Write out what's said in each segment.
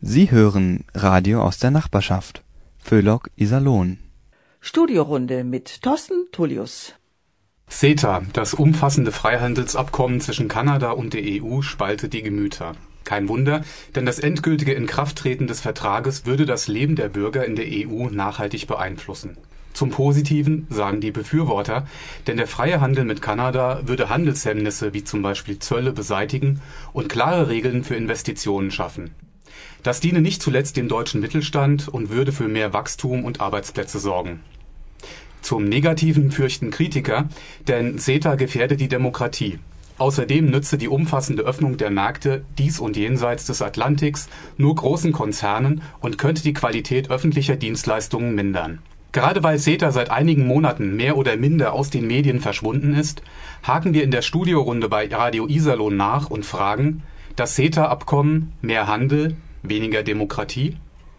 Sie hören Radio aus der Nachbarschaft. Föhlock Iserlohn. Studiorunde mit Thorsten Tullius. CETA, das umfassende Freihandelsabkommen zwischen Kanada und der EU, spaltet die Gemüter. Kein Wunder, denn das endgültige Inkrafttreten des Vertrages würde das Leben der Bürger in der EU nachhaltig beeinflussen. Zum Positiven sagen die Befürworter, denn der freie Handel mit Kanada würde Handelshemmnisse wie zum Beispiel Zölle beseitigen und klare Regeln für Investitionen schaffen. Das diene nicht zuletzt dem deutschen Mittelstand und würde für mehr Wachstum und Arbeitsplätze sorgen. Zum Negativen fürchten Kritiker, denn CETA gefährde die Demokratie. Außerdem nütze die umfassende Öffnung der Märkte dies und jenseits des Atlantiks nur großen Konzernen und könnte die Qualität öffentlicher Dienstleistungen mindern. Gerade weil CETA seit einigen Monaten mehr oder minder aus den Medien verschwunden ist, haken wir in der Studiorunde bei Radio Iserlohn nach und fragen: Das CETA-Abkommen, mehr Handel, weniger Demokratie?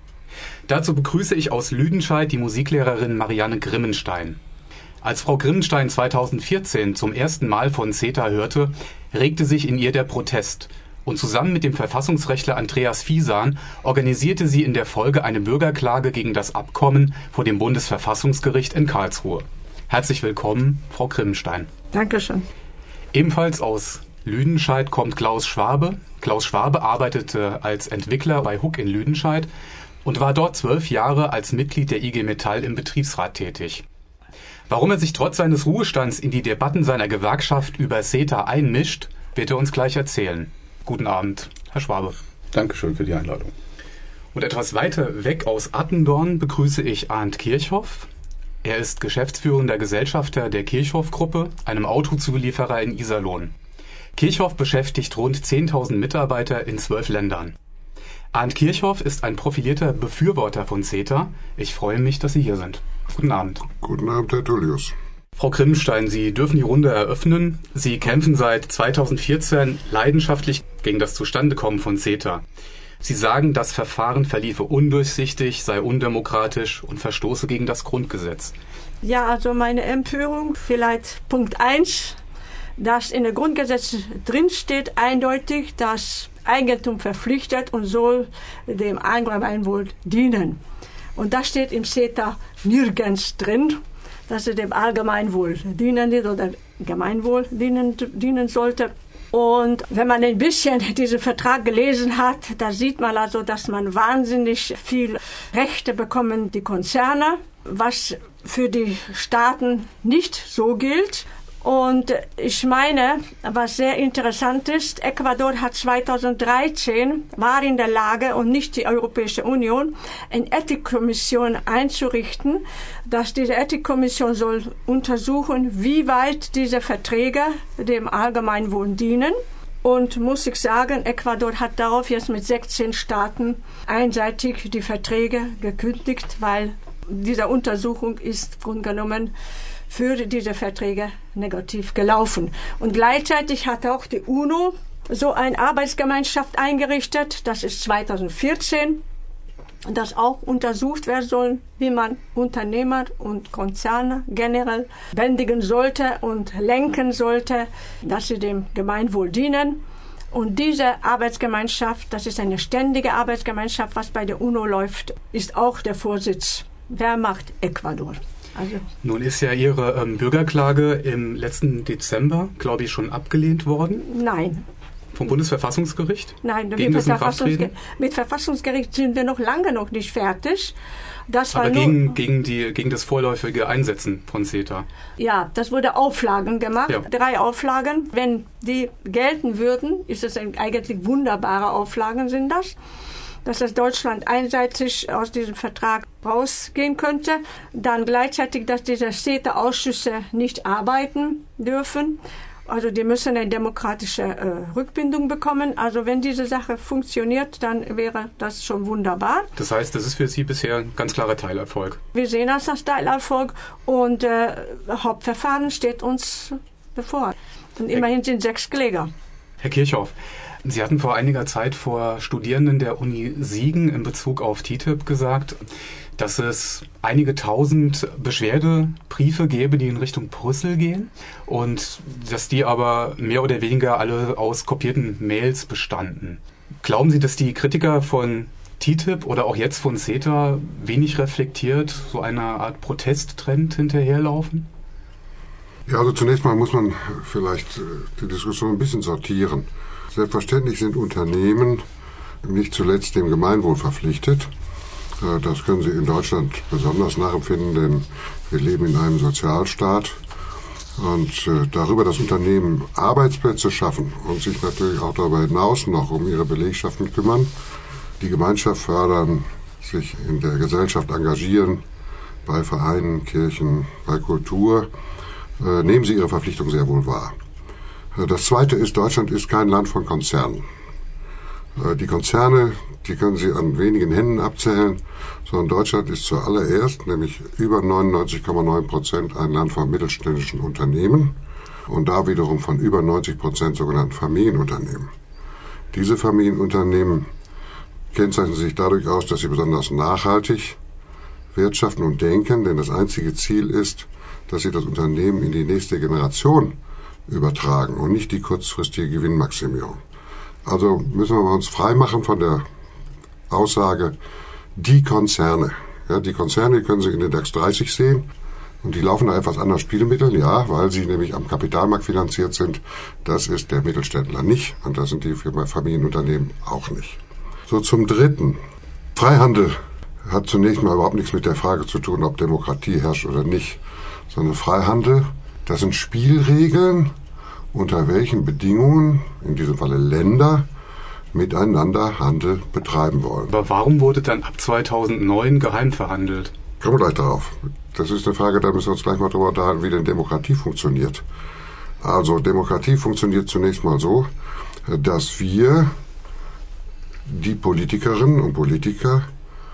Dazu begrüße ich aus Lüdenscheid die Musiklehrerin Marianne Grimmenstein. Als Frau Grimmenstein 2014 zum ersten Mal von CETA hörte, regte sich in ihr der Protest. Und zusammen mit dem Verfassungsrechtler Andreas Fiesan organisierte sie in der Folge eine Bürgerklage gegen das Abkommen vor dem Bundesverfassungsgericht in Karlsruhe. Herzlich willkommen, Frau Grimmenstein. Dankeschön. Ebenfalls aus Lüdenscheid kommt Klaus Schwabe. Klaus Schwabe arbeitete als Entwickler bei Huck in Lüdenscheid und war dort 12 Jahre als Mitglied der IG Metall im Betriebsrat tätig. Warum er sich trotz seines Ruhestands in die Debatten seiner Gewerkschaft über CETA einmischt, wird er uns gleich erzählen. Guten Abend, Herr Schwabe. Dankeschön für die Einladung. Und etwas weiter weg aus Attendorn begrüße ich Arndt Kirchhoff. Er ist geschäftsführender Gesellschafter der Kirchhoff-Gruppe, einem Autozulieferer in Iserlohn. Kirchhoff beschäftigt rund 10.000 Mitarbeiter in 12 Ländern. Arndt Kirchhoff ist ein profilierter Befürworter von CETA. Ich freue mich, dass Sie hier sind. Guten Abend. Guten Abend, Herr Tullius. Frau Grimmenstein, Sie dürfen die Runde eröffnen. Sie kämpfen seit 2014 leidenschaftlich gegen das Zustandekommen von CETA. Sie sagen, das Verfahren verliefe undurchsichtig, sei undemokratisch und verstoße gegen das Grundgesetz. Ja, also meine Empörung, vielleicht Punkt 1, dass in der Grundgesetz drin steht eindeutig, dass Eigentum verpflichtet und soll dem Allgemeinwohl dienen. Und das steht im CETA nirgends drin, dass es dem Allgemeinwohl dienen wird oder Gemeinwohl dienen sollte. Und wenn man ein bisschen diesen Vertrag gelesen hat, da sieht man also, dass man wahnsinnig viel Rechte bekommen, die Konzerne, was für die Staaten nicht so gilt. Und ich meine, was sehr interessant ist, Ecuador hat 2013 war in der Lage, und nicht die Europäische Union, eine Ethikkommission einzurichten, dass diese Ethikkommission soll untersuchen, wie weit diese Verträge dem Allgemeinwohl dienen. Und muss ich sagen, Ecuador hat darauf jetzt mit 16 Staaten einseitig die Verträge gekündigt, weil diese Untersuchung ist im Grunde genommen für diese Verträge negativ gelaufen. Und gleichzeitig hat auch die UNO so eine Arbeitsgemeinschaft eingerichtet, das ist 2014, dass auch untersucht werden soll, wie man Unternehmer und Konzerne generell bändigen sollte und lenken sollte, dass sie dem Gemeinwohl dienen. Und diese Arbeitsgemeinschaft, das ist eine ständige Arbeitsgemeinschaft, was bei der UNO läuft, ist auch der Vorsitz. Wer macht? Ecuador. Also. Nun ist ja Ihre Bürgerklage im letzten Dezember, glaube ich, schon abgelehnt worden. Nein. Vom Bundesverfassungsgericht? Nein, mit Verfassungsgericht sind wir noch lange noch nicht fertig. Das war aber gegen das vorläufige Einsetzen von CETA? Ja, das wurde Auflagen gemacht, ja. 3 Auflagen. Wenn die gelten würden, ist es eigentlich wunderbare Auflagen sind das. Dass Deutschland einseitig aus diesem Vertrag rausgehen könnte, dann gleichzeitig, dass diese CETA-Ausschüsse nicht arbeiten dürfen. Also die müssen eine demokratische Rückbindung bekommen. Also wenn diese Sache funktioniert, dann wäre das schon wunderbar. Das heißt, das ist für Sie bisher ein ganz klarer Teilerfolg? Wir sehen das als Teilerfolg und Hauptverfahren steht uns bevor. Und immerhin sind 6 Kläger. Herr Kirchhoff, Sie hatten vor einiger Zeit vor Studierenden der Uni Siegen in Bezug auf TTIP gesagt, dass es einige tausend Beschwerdebriefe gäbe, die in Richtung Brüssel gehen und dass die aber mehr oder weniger alle aus kopierten Mails bestanden. Glauben Sie, dass die Kritiker von TTIP oder auch jetzt von CETA wenig reflektiert, so einer Art Protesttrend hinterherlaufen? Ja, also zunächst mal muss man vielleicht die Diskussion ein bisschen sortieren. Selbstverständlich sind Unternehmen nicht zuletzt dem Gemeinwohl verpflichtet. Das können Sie in Deutschland besonders nachempfinden, denn wir leben in einem Sozialstaat. Und darüber, dass Unternehmen Arbeitsplätze schaffen und sich natürlich auch darüber hinaus noch um ihre Belegschaften kümmern, die Gemeinschaft fördern, sich in der Gesellschaft engagieren, bei Vereinen, Kirchen, bei Kultur, nehmen sie ihre Verpflichtung sehr wohl wahr. Das Zweite ist, Deutschland ist kein Land von Konzernen. Die Konzerne, die können Sie an wenigen Händen abzählen, sondern Deutschland ist zuallererst, nämlich über 99,9% ein Land von mittelständischen Unternehmen und da wiederum von über 90% sogenannten Familienunternehmen. Diese Familienunternehmen kennzeichnen sich dadurch aus, dass sie besonders nachhaltig wirtschaften und denken, denn das einzige Ziel ist, dass sie das Unternehmen in die nächste Generation übertragen und nicht die kurzfristige Gewinnmaximierung. Also müssen wir uns freimachen von der Aussage, die Konzerne. Ja, die Konzerne, die können Sie in den DAX 30 sehen und die laufen nach etwas anderen Spielmitteln, ja, weil sie nämlich am Kapitalmarkt finanziert sind. Das ist der Mittelständler nicht und das sind die Familienunternehmen auch nicht. So, zum Dritten. Freihandel hat zunächst mal überhaupt nichts mit der Frage zu tun, ob Demokratie herrscht oder nicht, sondern Freihandel, das sind Spielregeln, unter welchen Bedingungen, in diesem Falle Länder, miteinander Handel betreiben wollen. Aber warum wurde dann ab 2009 geheim verhandelt? Kommen wir gleich darauf. Das ist eine Frage, da müssen wir uns gleich mal drüber unterhalten, wie denn Demokratie funktioniert. Also Demokratie funktioniert zunächst mal so, dass wir die Politikerinnen und Politiker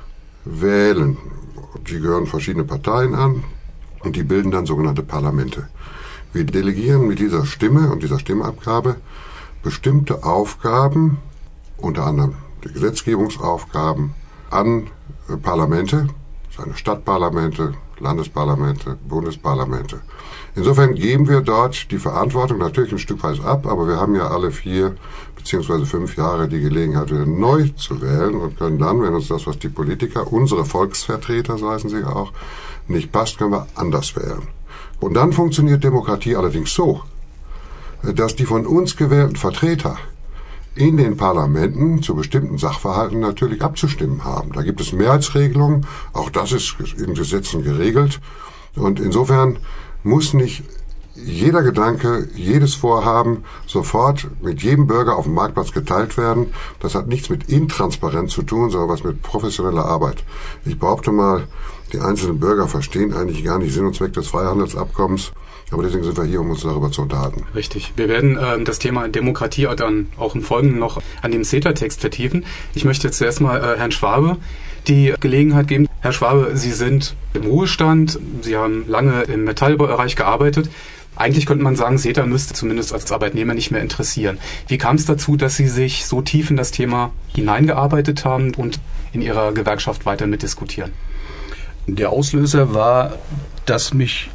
wählen. Die gehören verschiedene Parteien an und die bilden dann sogenannte Parlamente. Wir delegieren mit dieser Stimme und dieser Stimmabgabe bestimmte Aufgaben, unter anderem die Gesetzgebungsaufgaben, an Parlamente, seine Stadtparlamente, Landesparlamente, Bundesparlamente. Insofern geben wir dort die Verantwortung natürlich ein Stück weit ab, aber wir haben ja alle 4 bzw. 5 Jahre die Gelegenheit, wieder neu zu wählen und können dann, wenn uns das, was die Politiker, unsere Volksvertreter, so heißen sie auch, nicht passt, können wir anders wählen. Und dann funktioniert Demokratie allerdings so, dass die von uns gewählten Vertreter in den Parlamenten zu bestimmten Sachverhalten natürlich abzustimmen haben. Da gibt es Mehrheitsregelungen, auch das ist in Gesetzen geregelt. Und insofern muss nicht jeder Gedanke, jedes Vorhaben sofort mit jedem Bürger auf dem Marktplatz geteilt werden. Das hat nichts mit Intransparenz zu tun, sondern was mit professioneller Arbeit. Ich behaupte mal, die einzelnen Bürger verstehen eigentlich gar nicht Sinn und Zweck des Freihandelsabkommens. Aber deswegen sind wir hier, um uns darüber zu unterhalten. Richtig. Wir werden das Thema Demokratie dann auch im Folgenden noch an dem CETA-Text vertiefen. Ich möchte jetzt zuerst mal Herrn Schwabe die Gelegenheit geben. Herr Schwabe, Sie sind im Ruhestand, Sie haben lange im Metallbereich gearbeitet. Eigentlich könnte man sagen, CETA müsste zumindest als Arbeitnehmer nicht mehr interessieren. Wie kam es dazu, dass Sie sich so tief in das Thema hineingearbeitet haben und in Ihrer Gewerkschaft weiter mitdiskutieren? Der Auslöser war, dass mich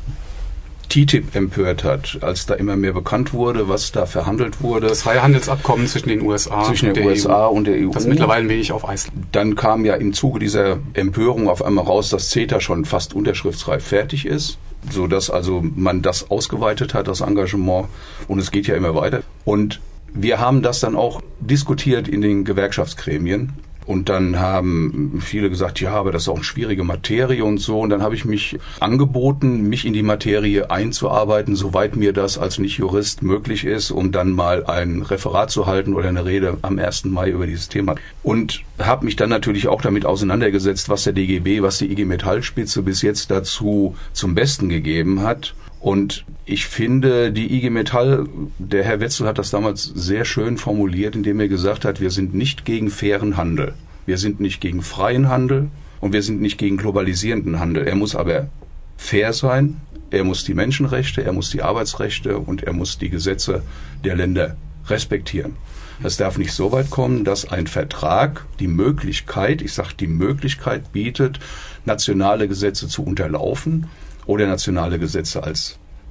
TTIP empört hat, als da immer mehr bekannt wurde, was da verhandelt wurde. Das Freihandelsabkommen zwischen den USA, und der EU. Das mittlerweile ein wenig auf Eis. Dann kam ja im Zuge dieser Empörung auf einmal raus, dass CETA schon fast unterschriftsreif fertig ist, sodass also man das ausgeweitet hat, das Engagement, und es geht ja immer weiter. Und wir haben das dann auch diskutiert in den Gewerkschaftsgremien. Und dann haben viele gesagt, ja, aber das ist auch eine schwierige Materie und so. Und dann habe ich mich angeboten, mich in die Materie einzuarbeiten, soweit mir das als Nicht-Jurist möglich ist, um dann mal ein Referat zu halten oder eine Rede am 1. Mai über dieses Thema. Und habe mich dann natürlich auch damit auseinandergesetzt, was der DGB, was die IG Metall-Spitze bis jetzt dazu zum Besten gegeben hat. Und ich finde, die IG Metall, der Herr Wetzel hat das damals sehr schön formuliert, indem er gesagt hat, wir sind nicht gegen fairen Handel. Wir sind nicht gegen freien Handel und wir sind nicht gegen globalisierenden Handel. Er muss aber fair sein, er muss die Menschenrechte, er muss die Arbeitsrechte und er muss die Gesetze der Länder respektieren. Es darf nicht so weit kommen, dass ein Vertrag die Möglichkeit, ich sage die Möglichkeit bietet, nationale Gesetze zu unterlaufen oder nationale Gesetze als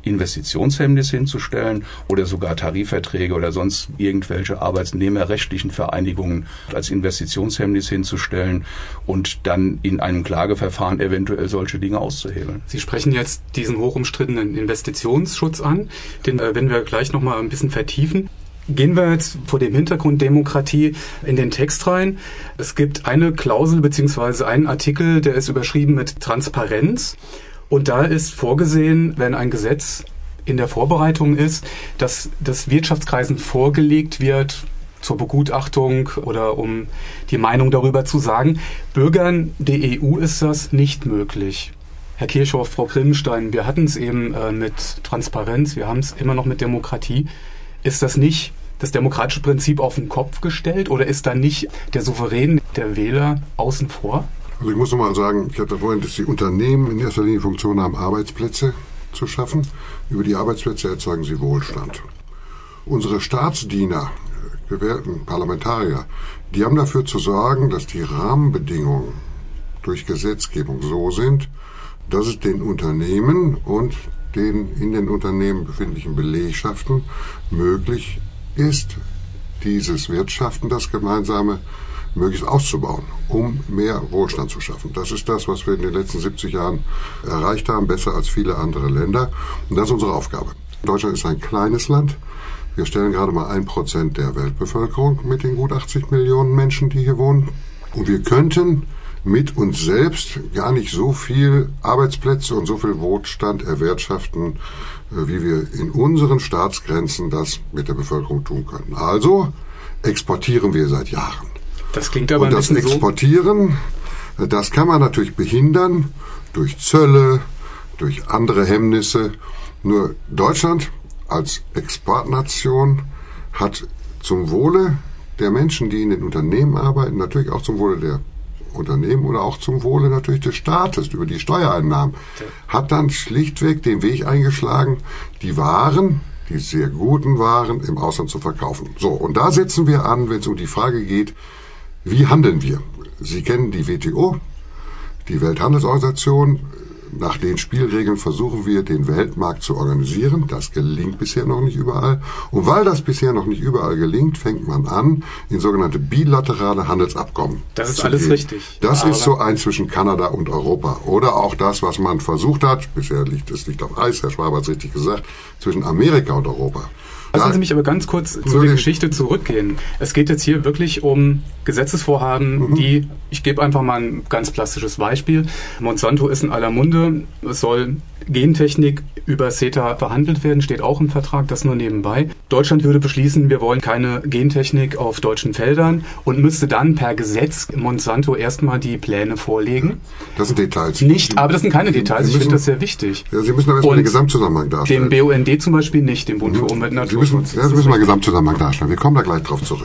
Investitionshemmnis hinzustellen oder sogar Tarifverträge oder sonst irgendwelche arbeitnehmerrechtlichen Vereinigungen als Investitionshemmnis hinzustellen und dann in einem Klageverfahren eventuell solche Dinge auszuhebeln. Sie sprechen jetzt diesen hochumstrittenen Investitionsschutz an, den werden wir gleich nochmal ein bisschen vertiefen. Gehen wir jetzt vor dem Hintergrund Demokratie in den Text rein. Es gibt eine Klausel bzw. einen Artikel, der ist überschrieben mit Transparenz. Und da ist vorgesehen, wenn ein Gesetz in der Vorbereitung ist, dass das Wirtschaftskreisen vorgelegt wird zur Begutachtung oder um die Meinung darüber zu sagen. Bürgern der EU ist das nicht möglich. Herr Kirchhoff, Frau Grimmenstein, wir hatten es eben mit Transparenz, wir haben es immer noch mit Demokratie. Ist das nicht das demokratische Prinzip auf den Kopf gestellt oder ist da nicht der Souverän, der Wähler außen vor? Also ich muss nochmal sagen, ich hatte vorhin, dass die Unternehmen in erster Linie Funktion haben, Arbeitsplätze zu schaffen. Über die Arbeitsplätze erzeugen sie Wohlstand. Unsere Staatsdiener, gewählten Parlamentarier, die haben dafür zu sorgen, dass die Rahmenbedingungen durch Gesetzgebung so sind, dass es den Unternehmen und den in den Unternehmen befindlichen Belegschaften möglich ist, dieses Wirtschaften, das Gemeinsame, möglichst auszubauen, um mehr Wohlstand zu schaffen. Das ist das, was wir in den letzten 70 Jahren erreicht haben, besser als viele andere Länder. Und das ist unsere Aufgabe. Deutschland ist ein kleines Land. Wir stellen gerade mal 1% der Weltbevölkerung mit den gut 80 Millionen Menschen, die hier wohnen. Und wir könnten mit uns selbst gar nicht so viel Arbeitsplätze und so viel Wohlstand erwirtschaften, wie wir in unseren Staatsgrenzen das mit der Bevölkerung tun können. Also exportieren wir seit Jahren. Das klingt aber ein bisschen so. Und das Exportieren, das kann man natürlich behindern durch Zölle, durch andere Hemmnisse. Nur Deutschland als Exportnation hat zum Wohle der Menschen, die in den Unternehmen arbeiten, natürlich auch zum Wohle der Unternehmen oder auch zum Wohle natürlich des Staates über die Steuereinnahmen, hat dann schlichtweg den Weg eingeschlagen, die Waren, die sehr guten Waren im Ausland zu verkaufen. So, und da setzen wir an, wenn es um die Frage geht, wie handeln wir? Sie kennen die WTO, die Welthandelsorganisation. Nach den Spielregeln versuchen wir, den Weltmarkt zu organisieren. Das gelingt bisher noch nicht überall. Und weil das bisher noch nicht überall gelingt, fängt man an, in sogenannte bilaterale Handelsabkommen zu gehen. Das ist alles richtig. Das ist so eins zwischen Kanada und Europa. Oder auch das, was man versucht hat, bisher liegt auf Eis, Herr Schwab hat es richtig gesagt, zwischen Amerika und Europa. Lassen Sie mich aber ganz kurz zu der Geschichte zurückgehen. Es geht jetzt hier wirklich um Gesetzesvorhaben, die, ich gebe einfach mal ein ganz plastisches Beispiel. Monsanto ist in aller Munde, es soll Gentechnik über CETA verhandelt werden, steht auch im Vertrag, das nur nebenbei. Deutschland würde beschließen, wir wollen keine Gentechnik auf deutschen Feldern und müsste dann per Gesetz Monsanto erstmal die Pläne vorlegen. Das sind Details. Nicht, aber das sind keine Details, ich finde das sehr wichtig. Ja, Sie müssen aber erstmal den Gesamtzusammenhang darstellen. Dem BUND zum Beispiel nicht, dem Bund für Umwelt und Naturschutz. Sie müssen mal den Gesamtzusammenhang darstellen. Wir kommen da gleich drauf zurück.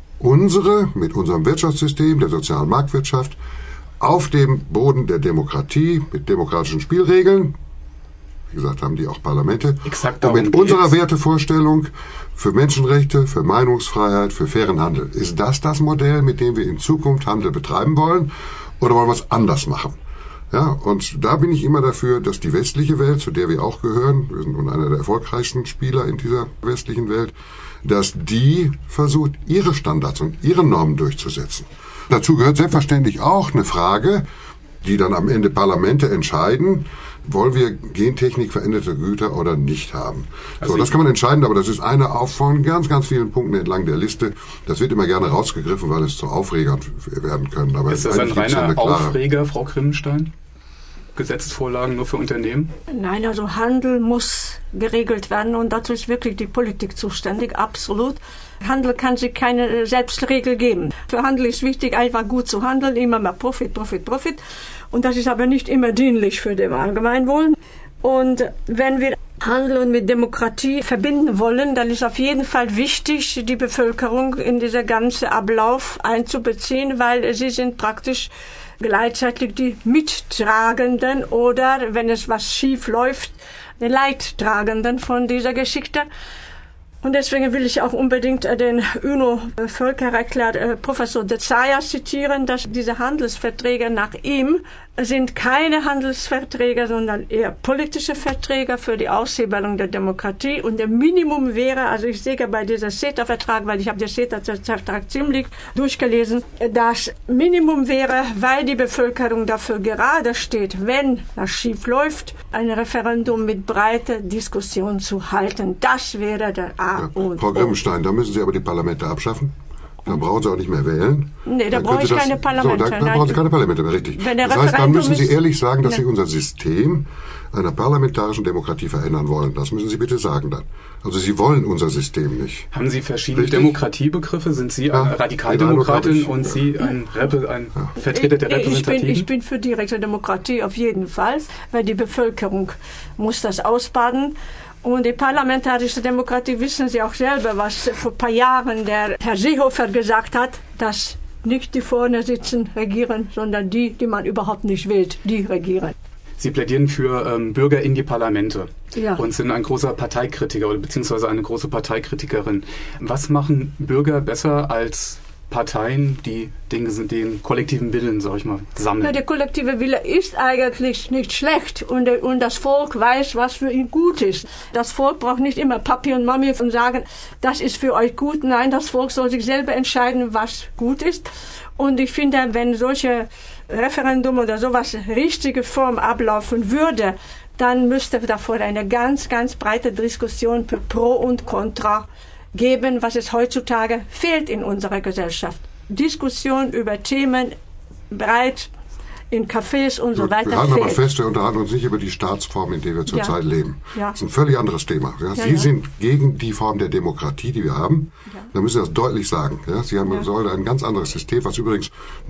Mit unserem Wirtschaftssystem, der sozialen Marktwirtschaft, auf dem Boden der Demokratie, mit demokratischen Spielregeln, wie gesagt, haben die auch Parlamente. Exakt, und mit unserer Wertevorstellung für Menschenrechte, für Meinungsfreiheit, für fairen Handel. Ist das Modell, mit dem wir in Zukunft Handel betreiben wollen? Oder wollen wir es anders machen? Ja, und da bin ich immer dafür, dass die westliche Welt, zu der wir auch gehören, wir sind einer der erfolgreichsten Spieler in dieser westlichen Welt, dass die versucht, ihre Standards und ihre Normen durchzusetzen. Dazu gehört selbstverständlich auch eine Frage, die dann am Ende Parlamente entscheiden, wollen wir Gentechnik veränderte Güter oder nicht haben. So, das kann man entscheiden, aber das ist eine von ganz, ganz vielen Punkten entlang der Liste. Das wird immer gerne rausgegriffen, weil es zu Aufregern werden können. Aber ist das ein reiner Aufreger, Frau Grimmenstein? Gesetzesvorlagen nur für Unternehmen? Nein, also Handel muss geregelt werden und dazu ist wirklich die Politik zuständig, absolut. Handel kann sich keine Selbstregel geben. Für Handel ist wichtig, einfach gut zu handeln, immer mehr Profit. Und das ist aber nicht immer dienlich für das Allgemeinwohl. Und wenn wir Handel mit Demokratie verbinden wollen, dann ist auf jeden Fall wichtig, die Bevölkerung in dieser ganzen Ablauf einzubeziehen, weil sie sind praktisch gleichzeitig die Mittragenden oder, wenn es was schief läuft, die Leidtragenden von dieser Geschichte. Und deswegen will ich auch unbedingt den UNO-Völkerrechtler Professor de Zayas zitieren, dass diese Handelsverträge nach ihm sind keine Handelsverträge, sondern eher politische Verträge für die Aushebelung der Demokratie. Und der Minimum wäre, also ich sehe bei dieser CETA-Vertrag, weil ich habe den CETA-Vertrag ziemlich durchgelesen, das Minimum wäre, weil die Bevölkerung dafür gerade steht, wenn das schief läuft, ein Referendum mit breiter Diskussion zu halten. Das wäre der A und O. Frau Grimmenstein, da müssen Sie aber die Parlamente abschaffen. Dann brauchen Sie auch nicht mehr wählen. Nee, da brauche ich keine Parlamente. So, dann brauchen Sie keine Parlamente mehr, richtig. Das heißt, dann müssen Sie ehrlich sagen, dass Sie unser System einer parlamentarischen Demokratie verändern wollen. Das müssen Sie bitte sagen dann. Also Sie wollen unser System nicht. Haben Sie verschiedene Demokratiebegriffe? Sind Sie eine Radikaldemokratin und Sie ein Vertreter der Repräsentativen? Ich bin für direkte Demokratie auf jeden Fall, weil die Bevölkerung muss das ausbaden. Und die parlamentarische Demokratie, wissen Sie auch selber, was vor ein paar Jahren der Herr Seehofer gesagt hat, dass nicht die vorne sitzen regieren, sondern die man überhaupt nicht wählt, die regieren. Sie plädieren für Bürger in die Parlamente und sind ein großer Parteikritiker oder beziehungsweise eine große Parteikritikerin. Was machen Bürger besser als Parteien, die den kollektiven Willen, sag ich mal, sammeln? Ja, der kollektive Wille ist eigentlich nicht schlecht und das Volk weiß, was für ihn gut ist. Das Volk braucht nicht immer Papi und Mami und sagen, das ist für euch gut. Nein, das Volk soll sich selber entscheiden, was gut ist. Und ich finde, wenn solche Referendum oder sowas richtige Form ablaufen würde, dann müsste davor eine ganz, ganz breite Diskussion für Pro und Contra geben, was es heutzutage fehlt in unserer Gesellschaft. Diskussion über Themen breit in Cafés und so weiter. Wir halten aber fest, wir unterhalten uns nicht über die Staatsform, in der wir zurzeit leben. Ja. Das ist ein völlig anderes Thema. Ja, Sie sind gegen die Form der Demokratie, die wir haben. Ja. Da müssen Sie das deutlich sagen. Ja, Sie haben ein ganz anderes System, was übrigens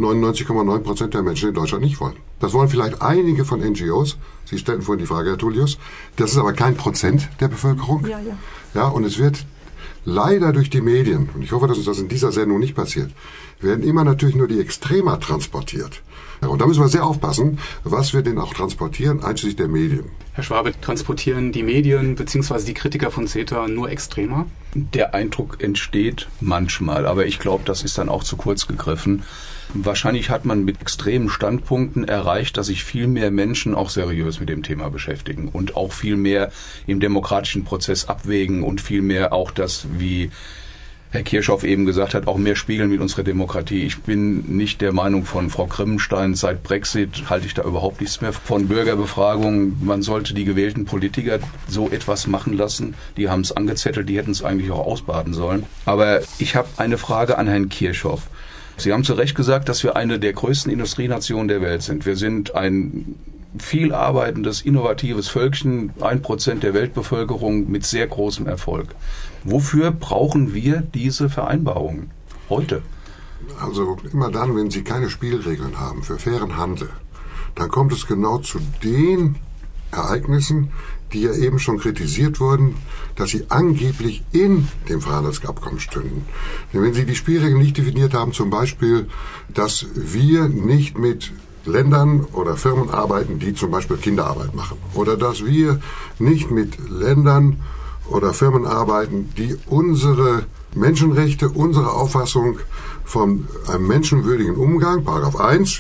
99,9% der Menschen in Deutschland nicht wollen. Das wollen vielleicht einige von NGOs. Sie stellten vorhin die Frage, Herr Tullius. Das ist aber kein Prozent der Bevölkerung. Ja, und es wird leider durch die Medien, und ich hoffe, dass uns das in dieser Sendung nicht passiert, werden immer natürlich nur die Extrema transportiert. Ja, und da müssen wir sehr aufpassen, was wir denn auch transportieren, einschließlich der Medien. Herr Schwabe, transportieren die Medien bzw. die Kritiker von CETA nur Extremer? Der Eindruck entsteht manchmal, aber ich glaube, das ist dann auch zu kurz gegriffen. Wahrscheinlich hat man mit extremen Standpunkten erreicht, dass sich viel mehr Menschen auch seriös mit dem Thema beschäftigen und auch viel mehr im demokratischen Prozess abwägen und viel mehr auch das, wie Herr Kirchhoff eben gesagt hat, auch mehr spiegeln mit unserer Demokratie. Ich bin nicht der Meinung von Frau Grimmenstein, seit Brexit halte ich da überhaupt nichts mehr von Bürgerbefragungen. Man sollte die gewählten Politiker so etwas machen lassen. Die haben es angezettelt, die hätten es eigentlich auch ausbaden sollen. Aber ich habe eine Frage an Herrn Kirchhoff. Sie haben zu Recht gesagt, dass wir eine der größten Industrienationen der Welt sind. Wir sind ein viel arbeitendes, innovatives Völkchen, 1% der Weltbevölkerung mit sehr großem Erfolg. Wofür brauchen wir diese Vereinbarungen heute? Also immer dann, wenn Sie keine Spielregeln haben für fairen Handel, dann kommt es genau zu den Ereignissen, die ja eben schon kritisiert wurden, dass sie angeblich in dem Freihandelsabkommen stünden. Denn wenn Sie die Spielregeln nicht definiert haben, zum Beispiel, dass wir nicht mit Ländern oder Firmen arbeiten, die zum Beispiel Kinderarbeit machen, oder dass wir nicht mit Ländern oder Firmen arbeiten, die unsere Menschenrechte, unsere Auffassung von einem menschenwürdigen Umgang, Paragraph 1,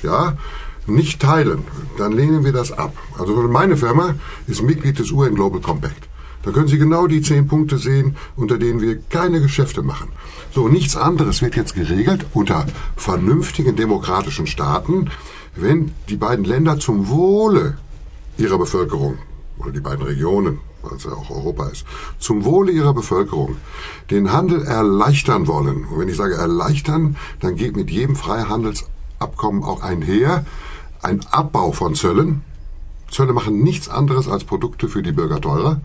nicht teilen, dann lehnen wir das ab. Also meine Firma ist Mitglied des UN Global Compact. Da können Sie genau die 10 Punkte sehen, unter denen wir keine Geschäfte machen. So, nichts anderes wird jetzt geregelt unter vernünftigen demokratischen Staaten, wenn die beiden Länder zum Wohle ihrer Bevölkerung, oder die beiden Regionen, weil es ja auch Europa ist, zum Wohle ihrer Bevölkerung den Handel erleichtern wollen. Und wenn ich sage erleichtern, dann geht mit jedem Freihandelsabkommen auch einher ein Abbau von Zöllen. Zölle machen nichts anderes als Produkte für die Bürger teurer.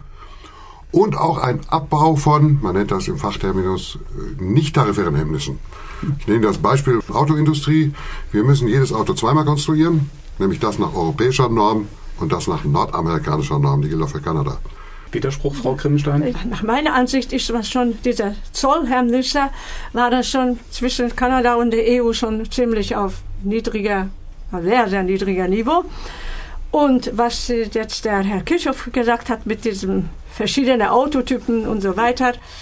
Und auch ein Abbau von, man nennt das im Fachterminus, nicht-tarifären Hemmnissen. Ich nehme das Beispiel Autoindustrie. Wir müssen jedes Auto zweimal konstruieren, nämlich das nach europäischer Norm und das nach nordamerikanischer Norm. Die gilt auch für Kanada. Widerspruch, Frau Grimmenstein? Nach meiner Ansicht ist was schon, diese Zollhemmnisse waren schon zwischen Kanada und der EU schon ziemlich auf niedriger, sehr, sehr niedriger Niveau. Und was jetzt der Herr Kirchhoff gesagt hat mit diesen verschiedenen Autotypen und so weiter,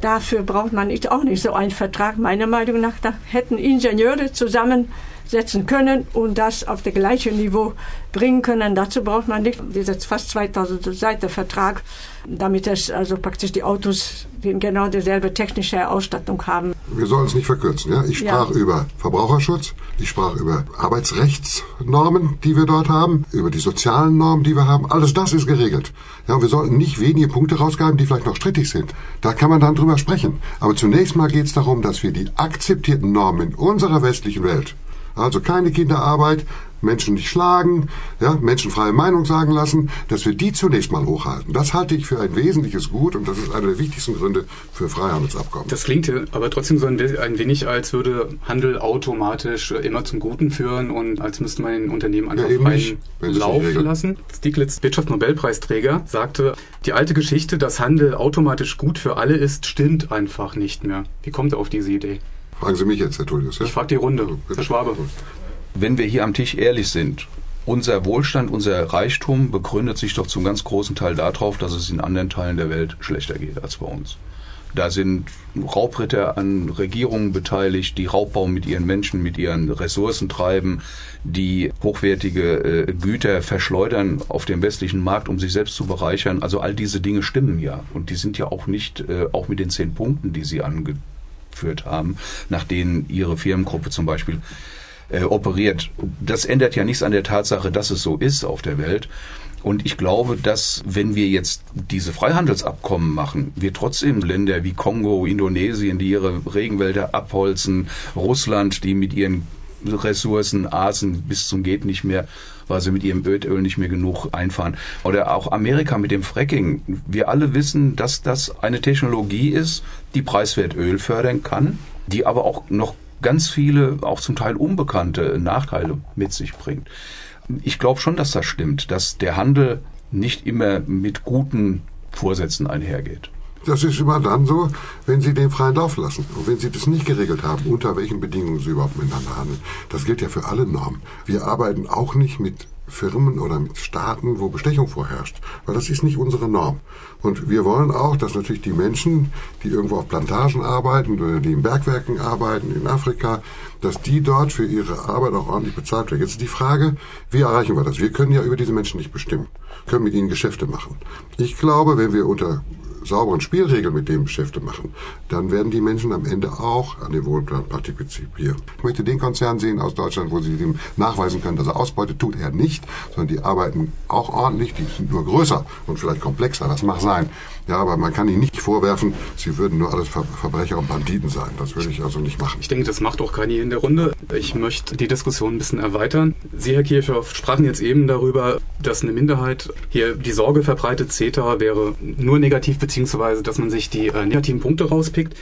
Dafür braucht man auch nicht so einen Vertrag. Meiner Meinung nach, da hätten Ingenieure zusammensetzen können und das auf das gleiche Niveau bringen können. Dazu braucht man nicht diesen fast 2000 Seiten Vertrag, damit es also praktisch die Autos genau dieselbe technische Ausstattung haben. Wir sollen es nicht verkürzen. Ja? Ich sprach über Verbraucherschutz, ich sprach über Arbeitsrechtsnormen, die wir dort haben, über die sozialen Normen, die wir haben. Alles das ist geregelt. Ja, wir sollten nicht wenige Punkte rausgreifen, die vielleicht noch strittig sind. Da kann man dann drüber sprechen. Aber zunächst mal geht es darum, dass wir die akzeptierten Normen in unserer westlichen Welt, also keine Kinderarbeit, Menschen nicht schlagen, ja, Menschen freie Meinung sagen lassen, dass wir die zunächst mal hochhalten. Das halte ich für ein wesentliches Gut und das ist einer der wichtigsten Gründe für Freihandelsabkommen. Das klingt aber trotzdem so ein wenig, als würde Handel automatisch immer zum Guten führen und als müsste man den Unternehmen einfach freien Lauf lassen. Stiglitz, Wirtschaftsnobelpreisträger, sagte, die alte Geschichte, dass Handel automatisch gut für alle ist, stimmt einfach nicht mehr. Wie kommt er auf diese Idee? Fragen Sie mich jetzt, Herr Tullius. Ja? Ich frage die Runde, Herr Schwabe. Wenn wir hier am Tisch ehrlich sind, unser Wohlstand, unser Reichtum begründet sich doch zum ganz großen Teil darauf, dass es in anderen Teilen der Welt schlechter geht als bei uns. Da sind Raubritter an Regierungen beteiligt, die Raubbau mit ihren Menschen, mit ihren Ressourcen treiben, die hochwertige Güter verschleudern auf dem westlichen Markt, um sich selbst zu bereichern. Also all diese Dinge stimmen ja. Und die sind ja auch nicht, auch mit den 10 Punkten, die Sie angeführt haben, nach denen Ihre Firmengruppe zum Beispiel operiert. Das ändert ja nichts an der Tatsache, dass es so ist auf der Welt. Und ich glaube, dass, wenn wir jetzt diese Freihandelsabkommen machen, wir trotzdem Länder wie Kongo, Indonesien, die ihre Regenwälder abholzen, Russland, die mit ihren Ressourcen, Asien bis zum geht nicht mehr, weil sie mit ihrem Öl nicht mehr genug einfahren. Oder auch Amerika mit dem Fracking. Wir alle wissen, dass das eine Technologie ist, die preiswert Öl fördern kann, die aber auch noch ganz viele, auch zum Teil unbekannte Nachteile mit sich bringt. Ich glaube schon, dass das stimmt, dass der Handel nicht immer mit guten Vorsätzen einhergeht. Das ist immer dann so, wenn Sie den freien Lauf lassen. Und wenn Sie das nicht geregelt haben, unter welchen Bedingungen Sie überhaupt miteinander handeln. Das gilt ja für alle Normen. Wir arbeiten auch nicht mit Firmen oder mit Staaten, wo Bestechung vorherrscht. Weil das ist nicht unsere Norm. Und wir wollen auch, dass natürlich die Menschen, die irgendwo auf Plantagen arbeiten oder die in Bergwerken arbeiten in Afrika, dass die dort für ihre Arbeit auch ordentlich bezahlt werden. Jetzt ist die Frage, wie erreichen wir das? Wir können ja über diese Menschen nicht bestimmen, können mit ihnen Geschäfte machen. Ich glaube, wenn wir unter sauberen Spielregeln mit dem Geschäfte machen, dann werden die Menschen am Ende auch an dem Wohlstand partizipieren. Ich möchte den Konzern sehen aus Deutschland, wo sie dem nachweisen können, dass er ausbeutet, tut er nicht, sondern die arbeiten auch ordentlich, die sind nur größer und vielleicht komplexer, das mag sein. Ja, aber man kann ihnen nicht vorwerfen, sie würden nur alles Verbrecher und Banditen sein. Das würde ich also nicht machen. Ich denke, das macht auch keiner hier in der Runde. Ich möchte die Diskussion ein bisschen erweitern. Sie, Herr Kirchhoff, sprachen jetzt eben darüber, dass eine Minderheit hier die Sorge verbreitet, CETA wäre nur negativ, beziehungsweise dass man sich die negativen Punkte rauspickt.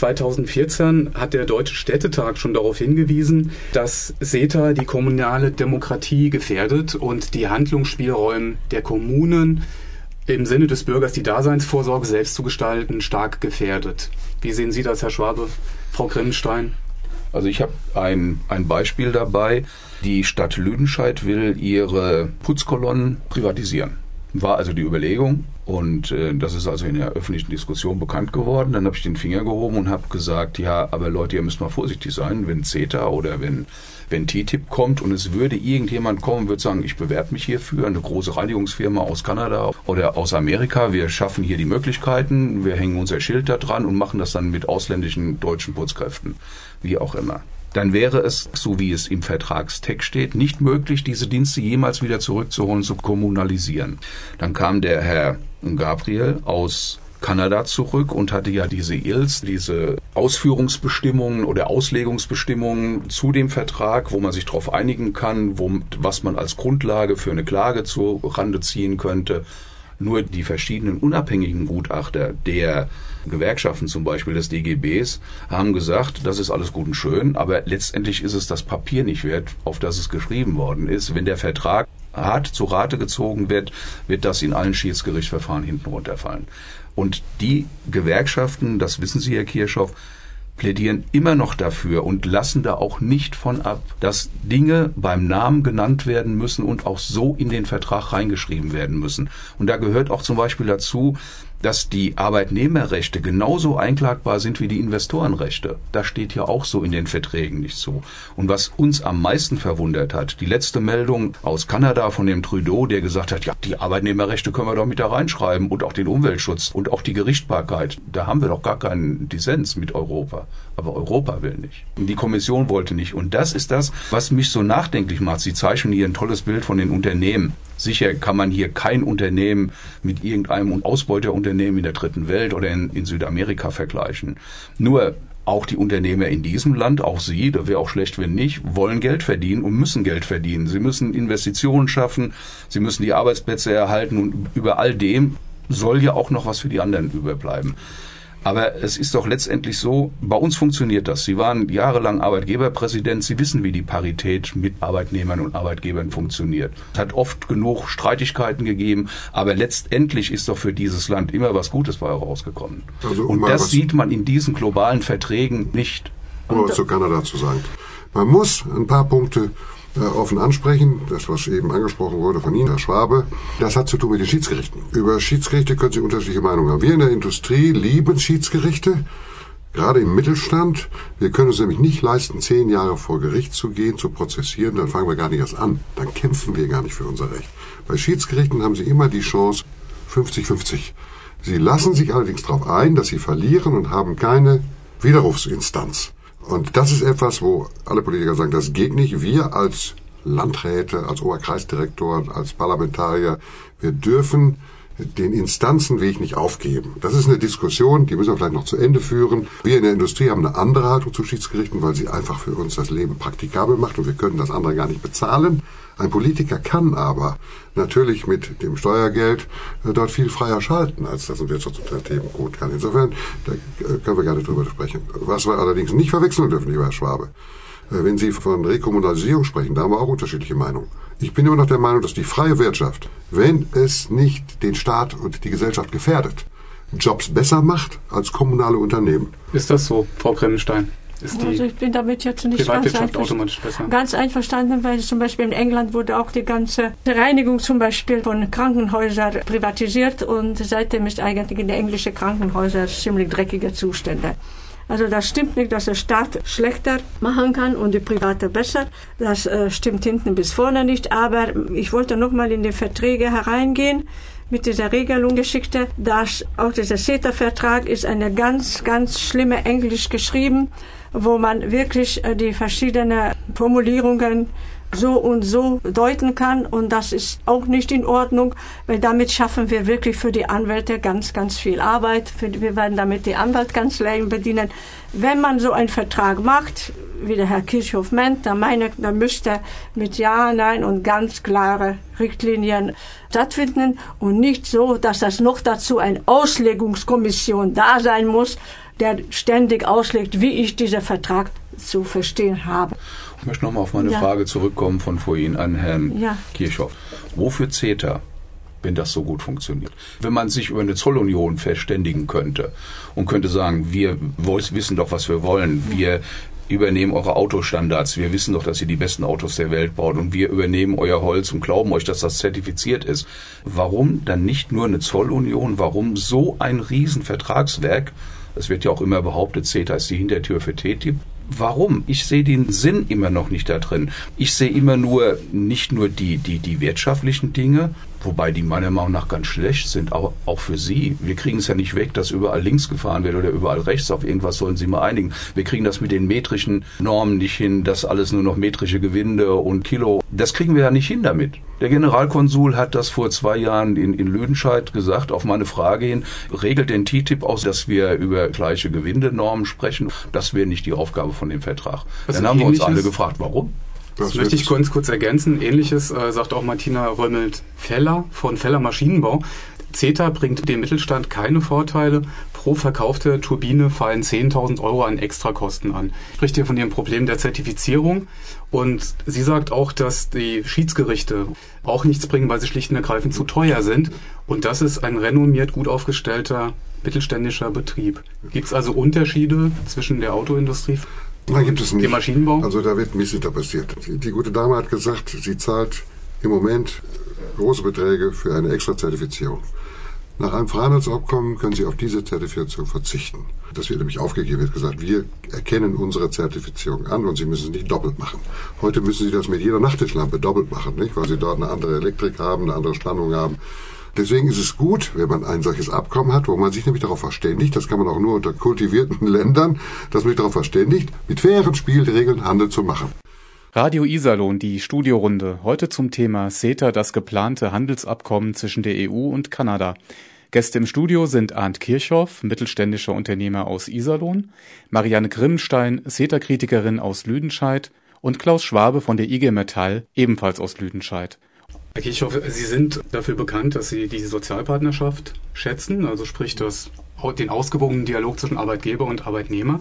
2014 hat der Deutsche Städtetag schon darauf hingewiesen, dass CETA die kommunale Demokratie gefährdet und die Handlungsspielräume der Kommunen im Sinne des Bürgers die Daseinsvorsorge selbst zu gestalten, stark gefährdet. Wie sehen Sie das, Herr Schwabe, Frau Grimmenstein? Also ich habe ein Beispiel dabei. Die Stadt Lüdenscheid will ihre Putzkolonnen privatisieren. War also die Überlegung und das ist also in der öffentlichen Diskussion bekannt geworden. Dann habe ich den Finger gehoben und habe gesagt, ja, aber Leute, ihr müsst mal vorsichtig sein, wenn CETA oder wenn TTIP kommt und es würde irgendjemand kommen und würde sagen, ich bewerbe mich hierfür, eine große Reinigungsfirma aus Kanada oder aus Amerika, wir schaffen hier die Möglichkeiten, wir hängen unser Schild da dran und machen das dann mit ausländischen deutschen Putzkräften, wie auch immer. Dann wäre es, so wie es im Vertragstext steht, nicht möglich, diese Dienste jemals wieder zurückzuholen, zu kommunalisieren. Dann kam der Herr Gabriel aus Kanada zurück und hatte ja diese ILS, diese Ausführungsbestimmungen oder Auslegungsbestimmungen zu dem Vertrag, wo man sich darauf einigen kann, was man als Grundlage für eine Klage zu Rande ziehen könnte. Nur die verschiedenen unabhängigen Gutachter der Gewerkschaften, zum Beispiel des DGBs, haben gesagt, das ist alles gut und schön, aber letztendlich ist es das Papier nicht wert, auf das es geschrieben worden ist. Wenn der Vertrag hart zu Rate gezogen wird, wird das in allen Schiedsgerichtsverfahren hinten runterfallen. Und die Gewerkschaften, das wissen Sie, Herr Kirchhoff, plädieren immer noch dafür und lassen da auch nicht von ab, dass Dinge beim Namen genannt werden müssen und auch so in den Vertrag reingeschrieben werden müssen. Und da gehört auch zum Beispiel dazu, dass die Arbeitnehmerrechte genauso einklagbar sind wie die Investorenrechte. Das steht ja auch so in den Verträgen nicht so. Und was uns am meisten verwundert hat, die letzte Meldung aus Kanada von dem Trudeau, der gesagt hat, ja, die Arbeitnehmerrechte können wir doch mit da reinschreiben und auch den Umweltschutz und auch die Gerichtsbarkeit. Da haben wir doch gar keinen Dissens mit Europa. Aber Europa will nicht. Und die Kommission wollte nicht. Und das ist das, was mich so nachdenklich macht. Sie zeichnen hier ein tolles Bild von den Unternehmen. Sicher kann man hier kein Unternehmen mit irgendeinem Ausbeuterunternehmen in der dritten Welt oder in Südamerika vergleichen. Nur auch die Unternehmer in diesem Land, auch Sie, da wäre auch schlecht, wenn nicht, wollen Geld verdienen und müssen Geld verdienen. Sie müssen Investitionen schaffen, sie müssen die Arbeitsplätze erhalten und über all dem soll ja auch noch was für die anderen überbleiben. Aber es ist doch letztendlich so, bei uns funktioniert das. Sie waren jahrelang Arbeitgeberpräsident, Sie wissen, wie die Parität mit Arbeitnehmern und Arbeitgebern funktioniert. Es hat oft genug Streitigkeiten gegeben, aber letztendlich ist doch für dieses Land immer was Gutes bei herausgekommen. Also, und das sieht man in diesen globalen Verträgen nicht. Nur was zu Kanada zu sagen. Man muss ein paar Punkte offen ansprechen, das, was eben angesprochen wurde von Ihnen, Herr Schwabe, das hat zu tun mit den Schiedsgerichten. Über Schiedsgerichte können Sie unterschiedliche Meinungen haben. Wir in der Industrie lieben Schiedsgerichte, gerade im Mittelstand. Wir können uns nämlich nicht leisten, 10 Jahre vor Gericht zu gehen, zu prozessieren, dann fangen wir gar nicht erst an. Dann kämpfen wir gar nicht für unser Recht. Bei Schiedsgerichten haben Sie immer die Chance 50-50. Sie lassen sich allerdings darauf ein, dass Sie verlieren und haben keine Widerrufsinstanz. Und das ist etwas, wo alle Politiker sagen, das geht nicht. Wir als Landräte, als Oberkreisdirektoren, als Parlamentarier, wir dürfen den Instanzenweg nicht aufgeben. Das ist eine Diskussion, die müssen wir vielleicht noch zu Ende führen. Wir in der Industrie haben eine andere Haltung zu Schiedsgerichten, weil sie einfach für uns das Leben praktikabel macht und wir können das andere gar nicht bezahlen. Ein Politiker kann aber natürlich mit dem Steuergeld dort viel freier schalten, als das ein Wirtschaftsunternehmen gut kann. Insofern, da können wir gerne drüber sprechen. Was wir allerdings nicht verwechseln dürfen, lieber Herr Schwabe, wenn Sie von Rekommunalisierung sprechen, da haben wir auch unterschiedliche Meinungen. Ich bin immer noch der Meinung, dass die freie Wirtschaft, wenn es nicht den Staat und die Gesellschaft gefährdet, Jobs besser macht als kommunale Unternehmen. Ist das so, Frau Kremmenstein? Also ich bin damit jetzt nicht ganz einverstanden, weil zum Beispiel in England wurde auch die ganze Reinigung zum Beispiel von Krankenhäusern privatisiert und seitdem ist eigentlich in den englischen Krankenhäusern ziemlich dreckige Zustände. Also das stimmt nicht, dass der Staat schlechter machen kann und die Private besser. Das stimmt hinten bis vorne nicht. Aber ich wollte nochmal in die Verträge hereingehen mit dieser Regelungsgeschichte, dass auch dieser CETA-Vertrag ist eine ganz, ganz schlimme Englisch geschrieben, wo man wirklich die verschiedenen Formulierungen so und so deuten kann und das ist auch nicht in Ordnung, weil damit schaffen wir wirklich für die Anwälte ganz, ganz viel Arbeit. Wir werden damit die Anwaltskanzleien bedienen. Wenn man so einen Vertrag macht, wie der Herr Kirchhoff meint, dann müsste mit Ja, Nein und ganz klare Richtlinien stattfinden und nicht so, dass das noch dazu eine Auslegungskommission da sein muss, der ständig auslegt, wie ich diesen Vertrag zu verstehen habe. Ich möchte nochmal auf meine Frage zurückkommen von vorhin an Herrn Kirchhoff. Wofür CETA, wenn das so gut funktioniert? Wenn man sich über eine Zollunion verständigen könnte und könnte sagen, wir wissen doch, was wir wollen, wir übernehmen eure Autostandards, wir wissen doch, dass ihr die besten Autos der Welt baut und wir übernehmen euer Holz und glauben euch, dass das zertifiziert ist. Warum dann nicht nur eine Zollunion? Warum so ein Riesenvertragswerk? Es wird ja auch immer behauptet, CETA ist die Hintertür für TTIP. Warum? Ich sehe den Sinn immer noch nicht da drin. Ich sehe immer nur, nicht nur die wirtschaftlichen Dinge, wobei die meiner Meinung nach ganz schlecht sind, auch für Sie. Wir kriegen es ja nicht weg, dass überall links gefahren wird oder überall rechts. Auf irgendwas sollen Sie mal einigen. Wir kriegen das mit den metrischen Normen nicht hin, dass alles nur noch metrische Gewinde und Kilo. Das kriegen wir ja nicht hin damit. Der Generalkonsul hat das vor 2 Jahren in Lüdenscheid gesagt, auf meine Frage hin, regelt den TTIP aus, dass wir über gleiche Gewindenormen sprechen. Das wäre nicht die Aufgabe von dem Vertrag. Dann haben wir uns alle gefragt, warum? Das möchte ich ganz kurz ergänzen. Ähnliches sagt auch Martina Römmelt-Feller von Feller Maschinenbau. CETA bringt dem Mittelstand keine Vorteile. Pro verkaufte Turbine fallen 10.000 € an Extrakosten an. Spricht hier von dem Problem der Zertifizierung. Und sie sagt auch, dass die Schiedsgerichte auch nichts bringen, weil sie schlicht und ergreifend zu teuer sind. Und das ist ein renommiert, gut aufgestellter mittelständischer Betrieb. Gibt es also Unterschiede zwischen der Autoindustrie? Nein, gibt es nicht. Dem Maschinenbau? Also da wird missinterpretiert. Die gute Dame hat gesagt, sie zahlt im Moment große Beträge für eine Extra-Zertifizierung. Nach einem Freihandelsabkommen können Sie auf diese Zertifizierung verzichten. Das wird nämlich aufgegeben. Wird gesagt, wir erkennen unsere Zertifizierung an und Sie müssen es nicht doppelt machen. Heute müssen Sie das mit jeder Nachttischlampe doppelt machen, nicht? Weil Sie dort eine andere Elektrik haben, eine andere Spannung haben. Deswegen ist es gut, wenn man ein solches Abkommen hat, wo man sich nämlich darauf verständigt, das kann man auch nur unter kultivierten Ländern, dass man sich darauf verständigt, mit fairen Spielregeln Handel zu machen. Radio Iserlohn, die Studiorunde. Heute zum Thema CETA, das geplante Handelsabkommen zwischen der EU und Kanada. Gäste im Studio sind Arndt Kirchhoff, mittelständischer Unternehmer aus Iserlohn, Marianne Grimmenstein, CETA-Kritikerin aus Lüdenscheid und Klaus Schwabe von der IG Metall, ebenfalls aus Lüdenscheid. Herr Kirchhoff, Sie sind dafür bekannt, dass Sie die Sozialpartnerschaft schätzen, also sprich den ausgewogenen Dialog zwischen Arbeitgeber und Arbeitnehmer.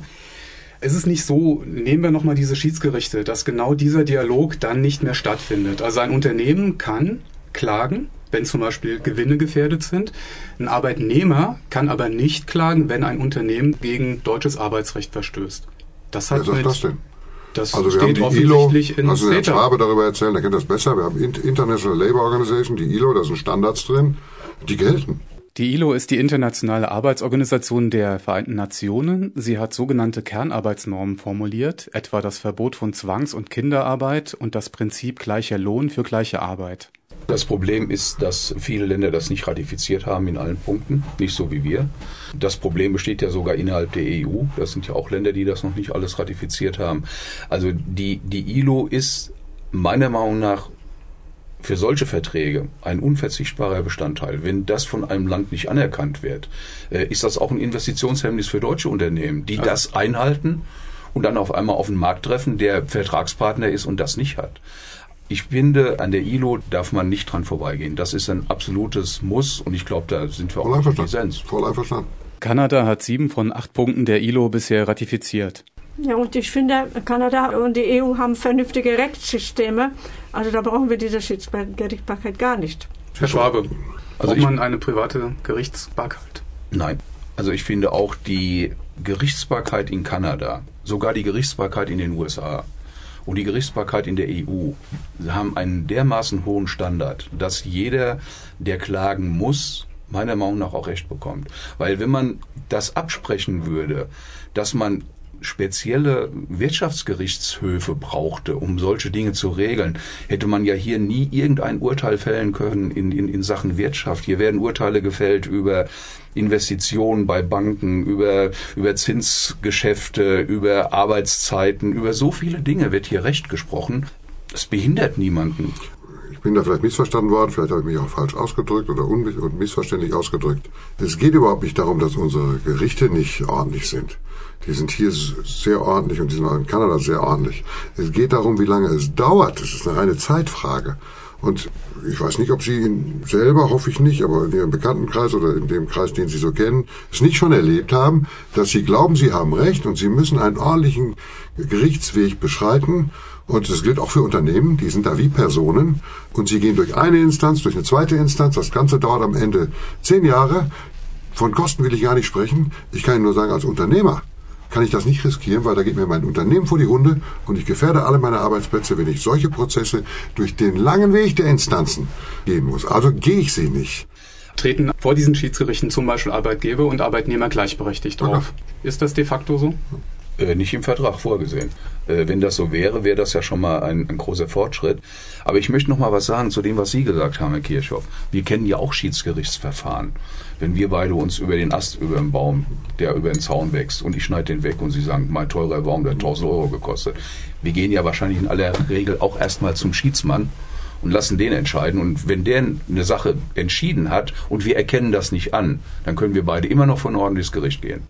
Es ist nicht so, nehmen wir nochmal diese Schiedsgerichte, dass genau dieser Dialog dann nicht mehr stattfindet. Also ein Unternehmen kann klagen, wenn zum Beispiel Gewinne gefährdet sind. Ein Arbeitnehmer kann aber nicht klagen, wenn ein Unternehmen gegen deutsches Arbeitsrecht verstößt. Das hat Wer sagt das denn? Das also steht wir haben die offensichtlich ILO, in also Herr CETA. Schwabe darüber erzählen, der kennt das besser. Wir haben International Labour Organization, die ILO, da sind Standards drin, die gelten. Die ILO ist die internationale Arbeitsorganisation der Vereinten Nationen. Sie hat sogenannte Kernarbeitsnormen formuliert, etwa das Verbot von Zwangs- und Kinderarbeit und das Prinzip gleicher Lohn für gleiche Arbeit. Das Problem ist, dass viele Länder das nicht ratifiziert haben in allen Punkten, nicht so wie wir. Das Problem besteht ja sogar innerhalb der EU. Das sind ja auch Länder, die das noch nicht alles ratifiziert haben. Also die ILO ist meiner Meinung nach für solche Verträge ein unverzichtbarer Bestandteil. Wenn das von einem Land nicht anerkannt wird, ist das auch ein Investitionshemmnis für deutsche Unternehmen, die das einhalten und dann auf einmal auf einen Markt treffen, der Vertragspartner ist und das nicht hat. Ich finde, an der ILO darf man nicht dran vorbeigehen. Das ist ein absolutes Muss und ich glaube, da sind wir auch in Dissens. Voll einverstanden. Kanada hat 7 von 8 Punkten der ILO bisher ratifiziert. Ja, und ich finde, Kanada und die EU haben vernünftige Rechtssysteme. Also da brauchen wir diese Schiedsgerichtsbarkeit gar nicht. Herr Schwabe, braucht man eine private Gerichtsbarkeit? Nein. Also ich finde auch die Gerichtsbarkeit in Kanada, sogar die Gerichtsbarkeit in den USA und die Gerichtsbarkeit in der EU haben einen dermaßen hohen Standard, dass jeder, der klagen muss, meiner Meinung nach auch Recht bekommt. Weil wenn man das absprechen würde, dass man spezielle Wirtschaftsgerichtshöfe brauchte, um solche Dinge zu regeln, hätte man ja hier nie irgendein Urteil fällen können in Sachen Wirtschaft. Hier werden Urteile gefällt über Investitionen bei Banken, über Zinsgeschäfte, über Arbeitszeiten, über so viele Dinge wird hier Recht gesprochen. Das behindert niemanden. Ich bin da vielleicht missverstanden worden, vielleicht habe ich mich auch falsch ausgedrückt oder missverständlich ausgedrückt. Es geht überhaupt nicht darum, dass unsere Gerichte nicht ordentlich sind. Die sind hier sehr ordentlich und die sind auch in Kanada sehr ordentlich. Es geht darum, wie lange es dauert. Es ist eine reine Zeitfrage. Und ich weiß nicht, ob Sie selber, hoffe ich nicht, aber in Ihrem Bekanntenkreis oder in dem Kreis, den Sie so kennen, es nicht schon erlebt haben, dass Sie glauben, Sie haben Recht und Sie müssen einen ordentlichen Gerichtsweg beschreiten. Und das gilt auch für Unternehmen, die sind da wie Personen. Und sie gehen durch eine Instanz, durch eine zweite Instanz. Das Ganze dauert am Ende 10 Jahre. Von Kosten will ich gar nicht sprechen. Ich kann Ihnen nur sagen, als Unternehmer kann ich das nicht riskieren, weil da geht mir mein Unternehmen vor die Hunde und ich gefährde alle meine Arbeitsplätze, wenn ich solche Prozesse durch den langen Weg der Instanzen gehen muss. Also gehe ich sie nicht. Treten vor diesen Schiedsgerichten zum Beispiel Arbeitgeber und Arbeitnehmer gleichberechtigt auf. Ist das de facto so? Nicht im Vertrag vorgesehen. Wenn das so wäre, wäre das ja schon mal ein großer Fortschritt. Aber ich möchte noch mal was sagen zu dem, was Sie gesagt haben, Herr Kirchhoff. Wir kennen ja auch Schiedsgerichtsverfahren. Wenn wir beide uns über den Ast, über den Baum, der über den Zaun wächst und ich schneide den weg und Sie sagen, mein teurer Baum, der hat 1.000 Euro gekostet. Wir gehen ja wahrscheinlich in aller Regel auch erstmal zum Schiedsmann und lassen den entscheiden. Und wenn der eine Sache entschieden hat und wir erkennen das nicht an, dann können wir beide immer noch vor ein ordentliches Gericht gehen.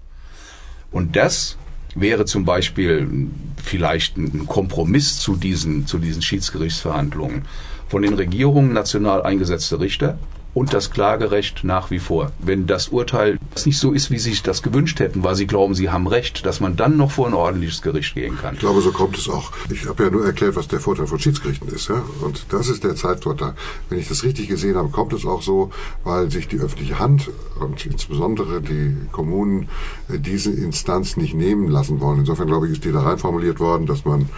Und das wäre zum Beispiel vielleicht ein Kompromiss zu diesen Schiedsgerichtsverhandlungen von den Regierungen national eingesetzte Richter und das Klagerecht nach wie vor. Wenn das Urteil nicht so ist, wie Sie sich das gewünscht hätten, weil Sie glauben, Sie haben Recht, dass man dann noch vor ein ordentliches Gericht gehen kann. Ich glaube, so kommt es auch. Ich habe ja nur erklärt, was der Vorteil von Schiedsgerichten ist. Ja? Und das ist der Zeitvorteil. Wenn ich das richtig gesehen habe, kommt es auch so, weil sich die öffentliche Hand und insbesondere die Kommunen diese Instanz nicht nehmen lassen wollen. Insofern, glaube ich, ist die da rein formuliert worden, dass man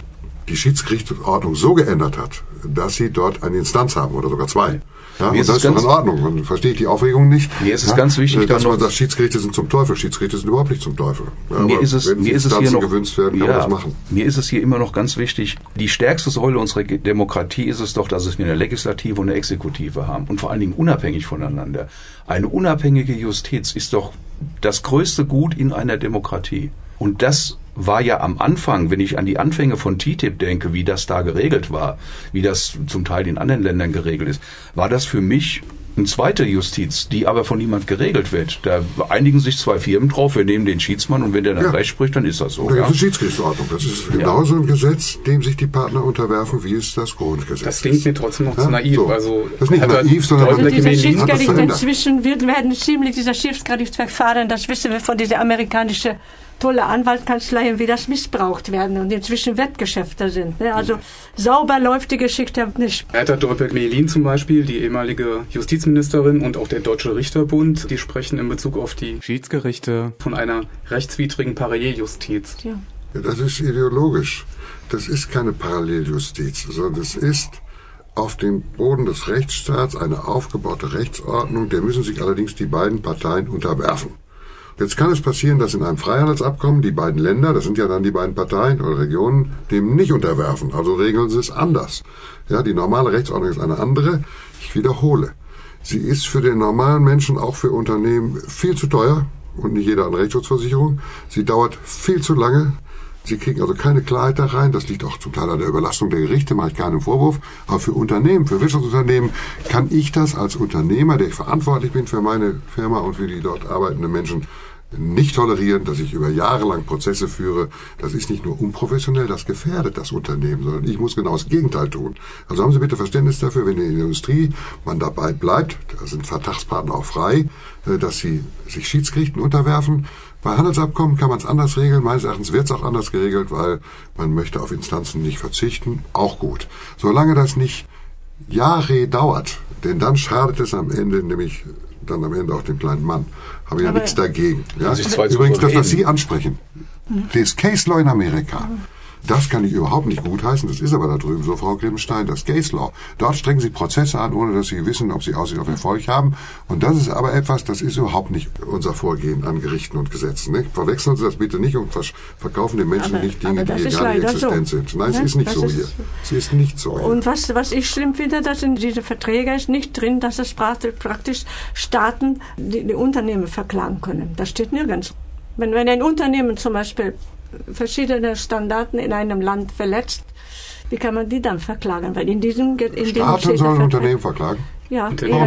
die Schiedsgerichtsordnung so geändert hat, dass sie dort eine Instanz haben oder sogar zwei. Ja, und das ist doch in Ordnung. Man versteht die Aufregung nicht. Mir ist es ganz wichtig, dass man sagt, Schiedsgerichte sind zum Teufel. Schiedsgerichte sind überhaupt nicht zum Teufel. Ja, mir ist es hier noch gewünscht werden, kann man das machen. Mir ist es hier immer noch ganz wichtig. Die stärkste Säule unserer Demokratie ist es doch, dass wir eine Legislative und eine Exekutive haben und vor allen Dingen unabhängig voneinander. Eine unabhängige Justiz ist doch das größte Gut in einer Demokratie. Und das war ja am Anfang, wenn ich an die Anfänge von TTIP denke, wie das da geregelt war, wie das zum Teil in anderen Ländern geregelt ist, war das für mich eine zweite Justiz, die aber von niemand geregelt wird. Da einigen sich zwei Firmen drauf, wir nehmen den Schiedsmann und wenn der dann Recht spricht, dann ist das so. Da gibt es eine Schiedsgerichtsordnung. Das ist genauso ein Gesetz, dem sich die Partner unterwerfen, wie es das Grundgesetz ist. Das klingt mir trotzdem noch zu naiv. So. Also, das ist nicht naiv, sondern dieser Schiedsgericht inzwischen werden ziemlich dieser Schiedsgerichtsverfahren, das wissen wir von dieser amerikanischen tolle Anwaltskanzleien, wie das missbraucht werden und inzwischen Wettgeschäfte sind. Also sauber läuft die Geschichte nicht. Hertha Dörpel-Gmelin zum Beispiel, die ehemalige Justizministerin und auch der Deutsche Richterbund, die sprechen in Bezug auf die Schiedsgerichte von einer rechtswidrigen Paralleljustiz. Ja. Ja, das ist ideologisch. Das ist keine Paralleljustiz, sondern das ist auf dem Boden des Rechtsstaats eine aufgebaute Rechtsordnung, der müssen sich allerdings die beiden Parteien unterwerfen. Jetzt kann es passieren, dass in einem Freihandelsabkommen die beiden Länder, das sind ja dann die beiden Parteien oder Regionen, dem nicht unterwerfen. Also regeln sie es anders. Ja, die normale Rechtsordnung ist eine andere. Ich wiederhole. Sie ist für den normalen Menschen, auch für Unternehmen, viel zu teuer und nicht jeder hat eine Rechtsschutzversicherung. Sie dauert viel zu lange. Sie kriegen also keine Klarheit da rein. Das liegt auch zum Teil an der Überlastung der Gerichte, mache ich keinen Vorwurf. Aber für Unternehmen, für Wirtschaftsunternehmen kann ich das als Unternehmer, der ich verantwortlich bin für meine Firma und für die dort arbeitenden Menschen, nicht tolerieren, dass ich über Jahre lang Prozesse führe. Das ist nicht nur unprofessionell, das gefährdet das Unternehmen, sondern ich muss genau das Gegenteil tun. Also haben Sie bitte Verständnis dafür, wenn in der Industrie man dabei bleibt, da sind Vertragspartner auch frei, dass sie sich Schiedsgerichten unterwerfen. Bei Handelsabkommen kann man es anders regeln. Meines Erachtens wird es auch anders geregelt, weil man möchte auf Instanzen nicht verzichten. Auch gut. Solange das nicht Jahre dauert, denn dann schadet es am Ende nämlich dann am Ende auch dem kleinen Mann. Habe ich ja nichts dagegen. Ja? Übrigens, das, was Sie ansprechen, das Case Law in Amerika, das kann ich überhaupt nicht gutheißen. Das ist aber da drüben so, Frau Grebenstein, das Case Law. Dort strengen Sie Prozesse an, ohne dass Sie wissen, ob Sie Aussicht auf Erfolg haben. Und das ist aber etwas, das ist überhaupt nicht unser Vorgehen an Gerichten und Gesetzen. Nicht? Verwechseln Sie das bitte nicht und verkaufen den Menschen nicht Dinge, die gar nicht existent sind. Nein, es ist nicht so hier. Es ist nicht so hier. Und was ich schlimm finde, dass in diese Verträge ist nicht drin, dass es praktisch Staaten die Unternehmen verklagen können. Das steht nirgends. Wenn ein Unternehmen zum Beispiel verschiedene Standarten in einem Land verletzt, wie kann man die dann verklagen? Weil in diesem Staaten sollen Unternehmen verklagen? Ja,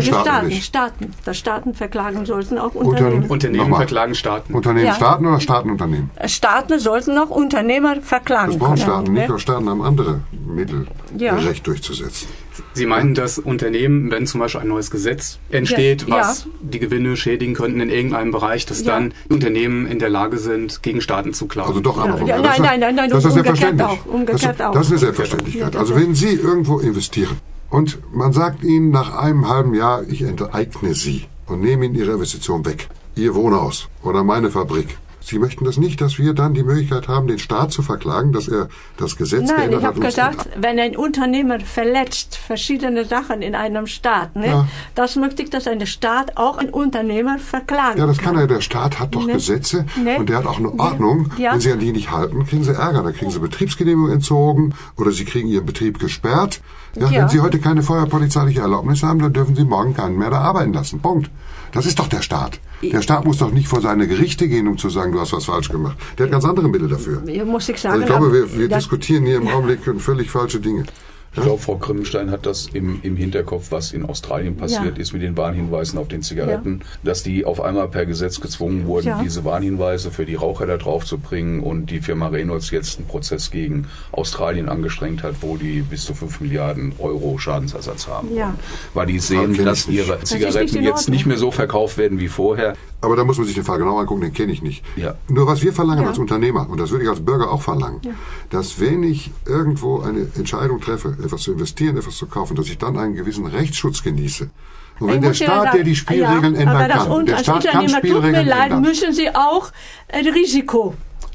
Staaten. Dass Staaten verklagen sollten auch Unternehmen. Unternehmen verklagen Staaten. Unternehmen Staaten oder Staatenunternehmen? Staaten sollten auch Unternehmer verklagen können. Das brauchen Staaten nicht, aber Staaten haben andere Mittel, ihr Recht durchzusetzen. Sie meinen, dass Unternehmen, wenn zum Beispiel ein neues Gesetz entsteht, was die Gewinne schädigen könnten in irgendeinem Bereich, dass dann Unternehmen in der Lage sind, gegen Staaten zu klagen? Also doch andersrum. Nein, das ist selbstverständlich. Umgekehrt auch. Das ist eine Selbstverständlichkeit. Also wenn Sie irgendwo investieren und man sagt Ihnen nach einem halben Jahr, ich enteigne Sie und nehme Ihnen Ihre Investition weg, Ihr Wohnhaus oder meine Fabrik. Sie möchten das nicht, dass wir dann die Möglichkeit haben, den Staat zu verklagen, dass er das Gesetz geändert hat. Nein, ich habe gedacht, wenn ein Unternehmer verletzt verschiedene Sachen in einem Staat, das möchte ich, dass ein Staat auch einen Unternehmer verklagen kann. Ja, das kann er. Der Staat hat doch Gesetze und der hat auch eine Ordnung. Ja. Wenn Sie an die nicht halten, kriegen Sie Ärger. Dann kriegen Sie Betriebsgenehmigung entzogen oder Sie kriegen Ihren Betrieb gesperrt. Ja, wenn Sie heute keine feuerpolizeiliche Erlaubnis haben, dann dürfen Sie morgen keinen mehr da arbeiten lassen. Punkt. Das ist doch der Staat. Der Staat muss doch nicht vor seine Gerichte gehen, um zu sagen, du hast was falsch gemacht. Der hat ganz andere Mittel dafür. Muss ich sagen, also ich glaube, wir diskutieren hier im Augenblick völlig falsche Dinge. Ich glaube, Frau Grebenstein hat das im Hinterkopf, was in Australien passiert ist mit den Warnhinweisen auf den Zigaretten, dass die auf einmal per Gesetz gezwungen wurden, diese Warnhinweise für die Raucher da drauf zu bringen und die Firma Reynolds jetzt einen Prozess gegen Australien angestrengt hat, wo die bis zu 5 Milliarden Euro Schadensersatz haben. Weil die sehen, dass ihre Zigaretten jetzt nicht mehr so verkauft werden wie vorher. Aber da muss man sich den Fall genau angucken, den kenne ich nicht. Nur was wir verlangen als Unternehmer, und das würde ich als Bürger auch verlangen, dass wenn ich irgendwo eine Entscheidung treffe, etwas zu investieren, etwas zu kaufen, dass ich dann einen gewissen Rechtsschutz genieße. Und wenn der Staat, der die Spielregeln ändern kann, der Staat kann Spielregeln ändern. Müssen Sie auch ein Risiko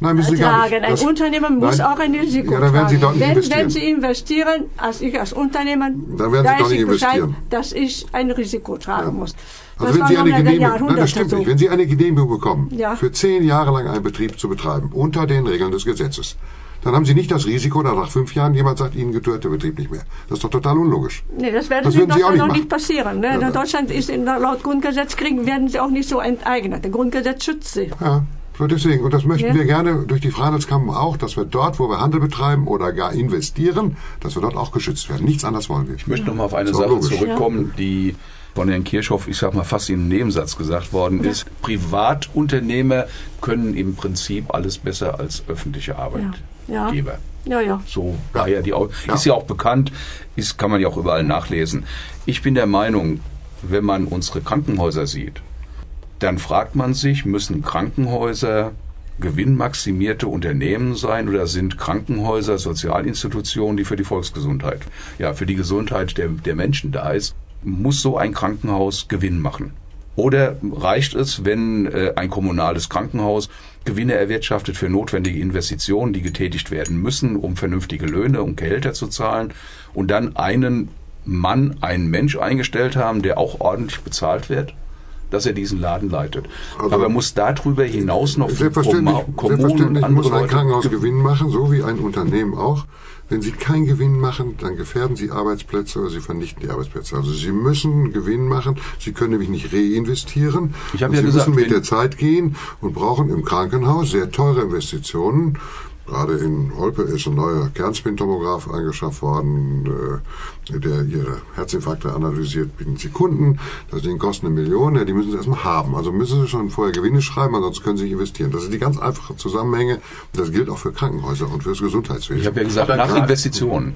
Nein, müssen Sie gar nicht. Ein Unternehmen muss auch ein Risiko dann werden Sie tragen. doch nicht investieren. Wenn Sie investieren, als Unternehmen, dann werden Sie doch nicht investieren. Dass ich ein Risiko tragen muss. Also wenn Sie eine Genehmigung, nein, das stimmt nicht. Wenn Sie eine Genehmigung bekommen, für 10 Jahre lang einen Betrieb zu betreiben, unter den Regeln des Gesetzes, dann haben Sie nicht das Risiko, dass nach 5 Jahren jemand sagt, Ihnen gehört der Betrieb nicht mehr. Das ist doch total unlogisch. Nee, das werden in Deutschland noch nicht passieren. Ne? In Deutschland ist laut Grundgesetz werden sie auch nicht so enteignet. Das Grundgesetz schützt sie. Ja, so deswegen. Und das möchten wir gerne durch die Freihandelskammer auch, dass wir dort, wo wir Handel betreiben oder gar investieren, dass wir dort auch geschützt werden. Nichts anderes wollen wir. Ich möchte noch mal auf eine Sache zurückkommen, die von Herrn Kirchhoff, ich sag mal, fast in einem Nebensatz gesagt worden ist. Privatunternehmer können im Prinzip alles besser als öffentliche Arbeitgeber. Ja. So war ist ja auch bekannt, kann man ja auch überall nachlesen. Ich bin der Meinung, wenn man unsere Krankenhäuser sieht, dann fragt man sich, müssen Krankenhäuser gewinnmaximierte Unternehmen sein oder sind Krankenhäuser Sozialinstitutionen, die für die Volksgesundheit, für die Gesundheit der Menschen da ist? Muss so ein Krankenhaus Gewinn machen? Oder reicht es, wenn ein kommunales Krankenhaus Gewinne erwirtschaftet für notwendige Investitionen, die getätigt werden müssen, um vernünftige Löhne und Gehälter zu zahlen, und dann einen Mensch eingestellt haben, der auch ordentlich bezahlt wird, dass er diesen Laden leitet. Also aber muss darüber hinaus noch für Kommunen und andere muss ein Krankenhaus Gewinn machen, so wie ein Unternehmen auch. Wenn Sie keinen Gewinn machen, dann gefährden Sie Arbeitsplätze oder Sie vernichten die Arbeitsplätze. Also Sie müssen Gewinn machen. Sie können nämlich nicht reinvestieren. Sie müssen mit der Zeit gehen und brauchen im Krankenhaus sehr teure Investitionen. Gerade in Olpe ist ein neuer Kernspintomograph angeschafft worden, der Ihre Herzinfarkte analysiert binnen Sekunden. Das Ding kostet 1 Million, die müssen Sie erstmal haben. Also müssen Sie schon vorher Gewinne schreiben, ansonsten können Sie nicht investieren. Das sind die ganz einfachen Zusammenhänge. Das gilt auch für Krankenhäuser und für das Gesundheitswesen. Ich habe ja gesagt, nach Investitionen.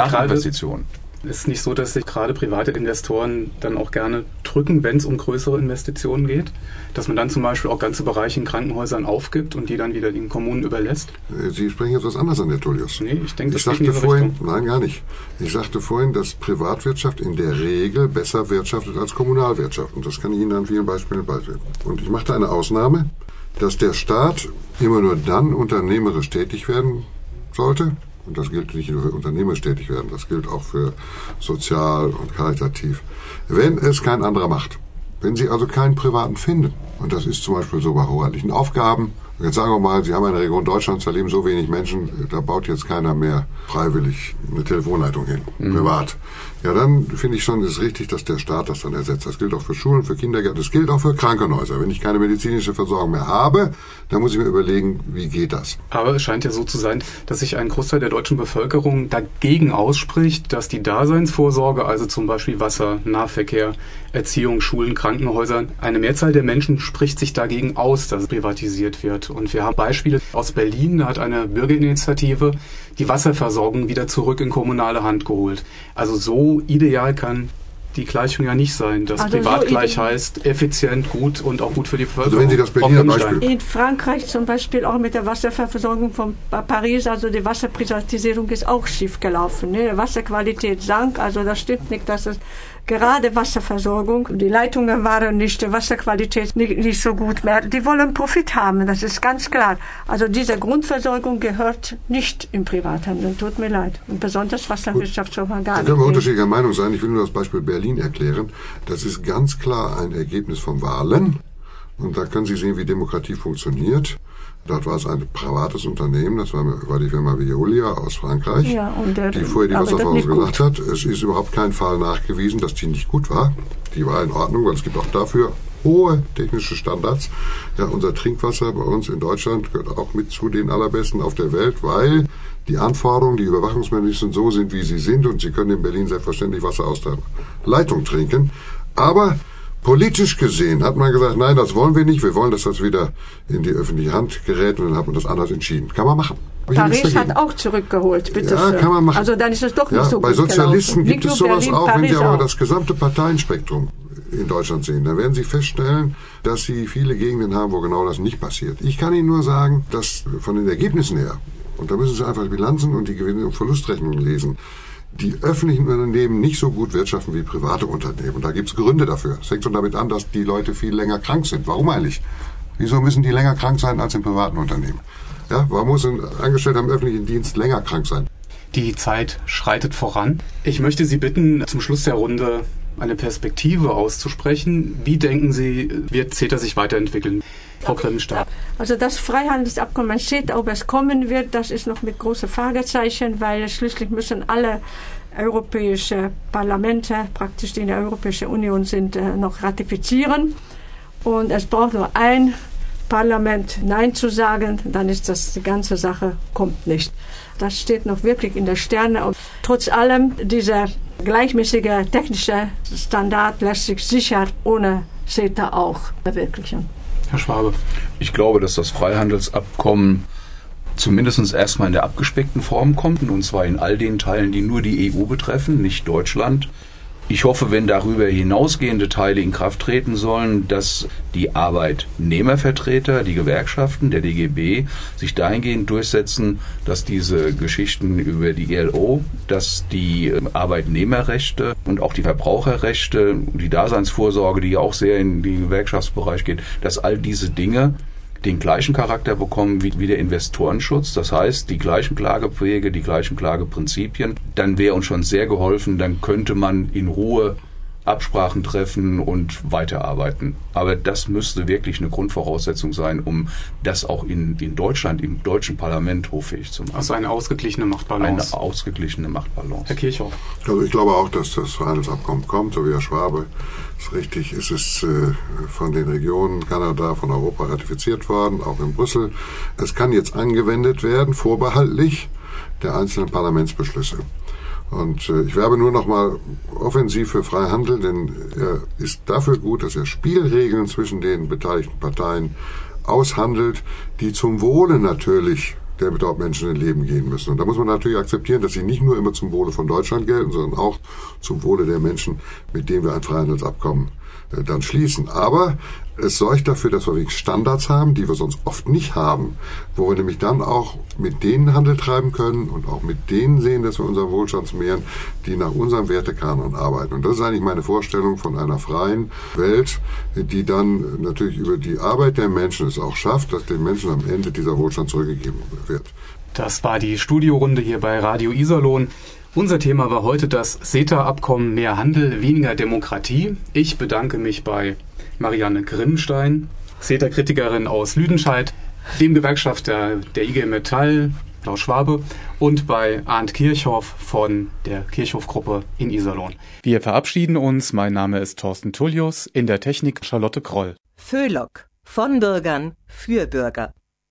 Ist nicht so, dass sich gerade private Investoren dann auch gerne drücken, wenn es um größere Investitionen geht? Dass man dann zum Beispiel auch ganze Bereiche in Krankenhäusern aufgibt und die dann wieder den Kommunen überlässt? Sie sprechen jetzt was anderes an, Herr Tullius. Nee, ich denke, das geht in diese Richtung. Nein, gar nicht. Ich sagte vorhin, dass Privatwirtschaft in der Regel besser wirtschaftet als Kommunalwirtschaft. Und das kann ich Ihnen an vielen Beispielen beibringen. Und ich machte eine Ausnahme, dass der Staat immer nur dann unternehmerisch tätig werden sollte. Und das gilt nicht nur für unternehmerisch tätig werden, das gilt auch für sozial und karitativ. Wenn es kein anderer macht, wenn Sie also keinen Privaten finden, und das ist zum Beispiel so bei hoheitlichen Aufgaben, jetzt sagen wir mal, Sie haben eine Region Deutschlands, da leben so wenig Menschen, da baut jetzt keiner mehr freiwillig eine Telefonleitung hin, privat. Ja, dann finde ich schon, es ist richtig, dass der Staat das dann ersetzt. Das gilt auch für Schulen, für Kindergärten, das gilt auch für Krankenhäuser. Wenn ich keine medizinische Versorgung mehr habe, dann muss ich mir überlegen, wie geht das? Aber es scheint ja so zu sein, dass sich ein Großteil der deutschen Bevölkerung dagegen ausspricht, dass die Daseinsvorsorge, also zum Beispiel Wasser, Nahverkehr, Erziehung, Schulen, Krankenhäuser, eine Mehrzahl der Menschen spricht sich dagegen aus, dass es privatisiert wird. Und wir haben Beispiele aus Berlin, da hat eine Bürgerinitiative die Wasserversorgung wieder zurück in kommunale Hand geholt. Also so ideal kann die Gleichung ja nicht sein, dass privat gleich heißt, effizient, gut und auch gut für die Bevölkerung. Also wenn Sie das Berliner Beispiel... In Frankreich zum Beispiel auch mit der Wasserversorgung von Paris, also die Wasserprivatisierung ist auch schief gelaufen. Ne? Die Wasserqualität sank, also das stimmt nicht, dass es gerade Wasserversorgung, die Leitungen waren nicht, die Wasserqualität nicht so gut mehr. Die wollen Profit haben, das ist ganz klar. Also diese Grundversorgung gehört nicht im Privathandel, tut mir leid. Und besonders Wasserwirtschaft schon mal gar nicht. Da können wir unterschiedlicher Meinung sein. Ich will nur das Beispiel Berlin erklären. Das ist ganz klar ein Ergebnis von Wahlen. Und da können Sie sehen, wie Demokratie funktioniert. Dort war es ein privates Unternehmen, das war die Firma Veolia aus Frankreich, die vorher die Wasserversorgung gesagt hat. Es ist überhaupt kein Fall nachgewiesen, dass die nicht gut war. Die war in Ordnung, weil es gibt auch dafür hohe technische Standards. Ja, unser Trinkwasser bei uns in Deutschland gehört auch mit zu den allerbesten auf der Welt, weil die Anforderungen, die Überwachungsmechanismen so sind, wie sie sind, und Sie können in Berlin selbstverständlich Wasser aus der Leitung trinken. Aber politisch gesehen hat man gesagt, nein, das wollen wir nicht. Wir wollen, dass das wieder in die öffentliche Hand gerät, und dann hat man das anders entschieden. Kann man machen. Paris hat auch zurückgeholt, bitte. Ja, kann man machen. Also dann ist es doch nicht so gut bei Sozialisten gelaufen. gibt es sowas auch. Wenn Sie aber das gesamte Parteienspektrum in Deutschland sehen, dann werden Sie feststellen, dass Sie viele Gegenden haben, wo genau das nicht passiert. Ich kann Ihnen nur sagen, dass von den Ergebnissen her, und da müssen Sie einfach die Bilanzen und die Gewinn- und Verlustrechnungen lesen, die öffentlichen Unternehmen nicht so gut wirtschaften wie private Unternehmen. Und da gibt es Gründe dafür. Es fängt schon damit an, dass die Leute viel länger krank sind. Warum eigentlich? Wieso müssen die länger krank sein als in privaten Unternehmen? Ja, warum muss ein Angestellter im öffentlichen Dienst länger krank sein? Die Zeit schreitet voran. Ich möchte Sie bitten, zum Schluss der Runde eine Perspektive auszusprechen. Wie denken Sie, wird CETA sich weiterentwickeln? Frau Grimstein. Also das Freihandelsabkommen CETA, ob es kommen wird, das ist noch mit großen Fragezeichen, weil schließlich müssen alle europäische Parlamente, praktisch die in der Europäischen Union sind, noch ratifizieren. Und es braucht nur ein Parlament Nein zu sagen, dann ist das, die ganze Sache kommt nicht. Das steht noch wirklich in der Sterne. Und trotz allem, dieser gleichmäßige technische Standard lässt sich sicher ohne CETA auch verwirklichen. Herr Schwabe. Ich glaube, dass das Freihandelsabkommen zumindest erstmal in der abgespeckten Form kommt, und zwar in all den Teilen, die nur die EU betreffen, nicht Deutschland. Ich hoffe, wenn darüber hinausgehende Teile in Kraft treten sollen, dass die Arbeitnehmervertreter, die Gewerkschaften, der DGB, sich dahingehend durchsetzen, dass diese Geschichten über die ILO, dass die Arbeitnehmerrechte und auch die Verbraucherrechte, die Daseinsvorsorge, die ja auch sehr in den Gewerkschaftsbereich geht, dass all diese Dinge den gleichen Charakter bekommen wie der Investorenschutz, das heißt die gleichen Klagewege, die gleichen Klageprinzipien, dann wäre uns schon sehr geholfen, dann könnte man in Ruhe Absprachen treffen und weiterarbeiten. Aber das müsste wirklich eine Grundvoraussetzung sein, um das auch in Deutschland, im deutschen Parlament hoffähig zu machen. Also eine ausgeglichene Machtbalance. Eine ausgeglichene Machtbalance. Herr Kirchhoff. Also ich glaube auch, dass das Freihandelsabkommen kommt, so wie Herr Schwabe ist richtig. Es ist von den Regionen Kanada, von Europa ratifiziert worden, auch in Brüssel. Es kann jetzt angewendet werden, vorbehaltlich der einzelnen Parlamentsbeschlüsse. Und ich werbe nur noch mal offensiv für Freihandel, denn er ist dafür gut, dass er Spielregeln zwischen den beteiligten Parteien aushandelt, die zum Wohle natürlich der dort Menschen in Leben gehen müssen. Und da muss man natürlich akzeptieren, dass sie nicht nur immer zum Wohle von Deutschland gelten, sondern auch zum Wohle der Menschen, mit denen wir ein Freihandelsabkommen dann schließen. Aber es sorgt dafür, dass wir wirklich Standards haben, die wir sonst oft nicht haben, wo wir nämlich dann auch mit denen Handel treiben können und auch mit denen sehen, dass wir unseren Wohlstand mehren, die nach unserem Wertekanon arbeiten. Und das ist eigentlich meine Vorstellung von einer freien Welt, die dann natürlich über die Arbeit der Menschen es auch schafft, dass den Menschen am Ende dieser Wohlstand zurückgegeben wird. Das war die Studiorunde hier bei Radio Iserlohn. Unser Thema war heute das CETA-Abkommen, mehr Handel, weniger Demokratie. Ich bedanke mich bei Marianne Grimstein, CETA-Kritikerin aus Lüdenscheid, dem Gewerkschafter der IG Metall, Klaus Schwabe, und bei Arndt Kirchhoff von der Kirchhoff-Gruppe in Iserlohn. Wir verabschieden uns. Mein Name ist Thorsten Tullius, in der Technik Charlotte Kroll. Föhlock, von Bürgern für Bürger.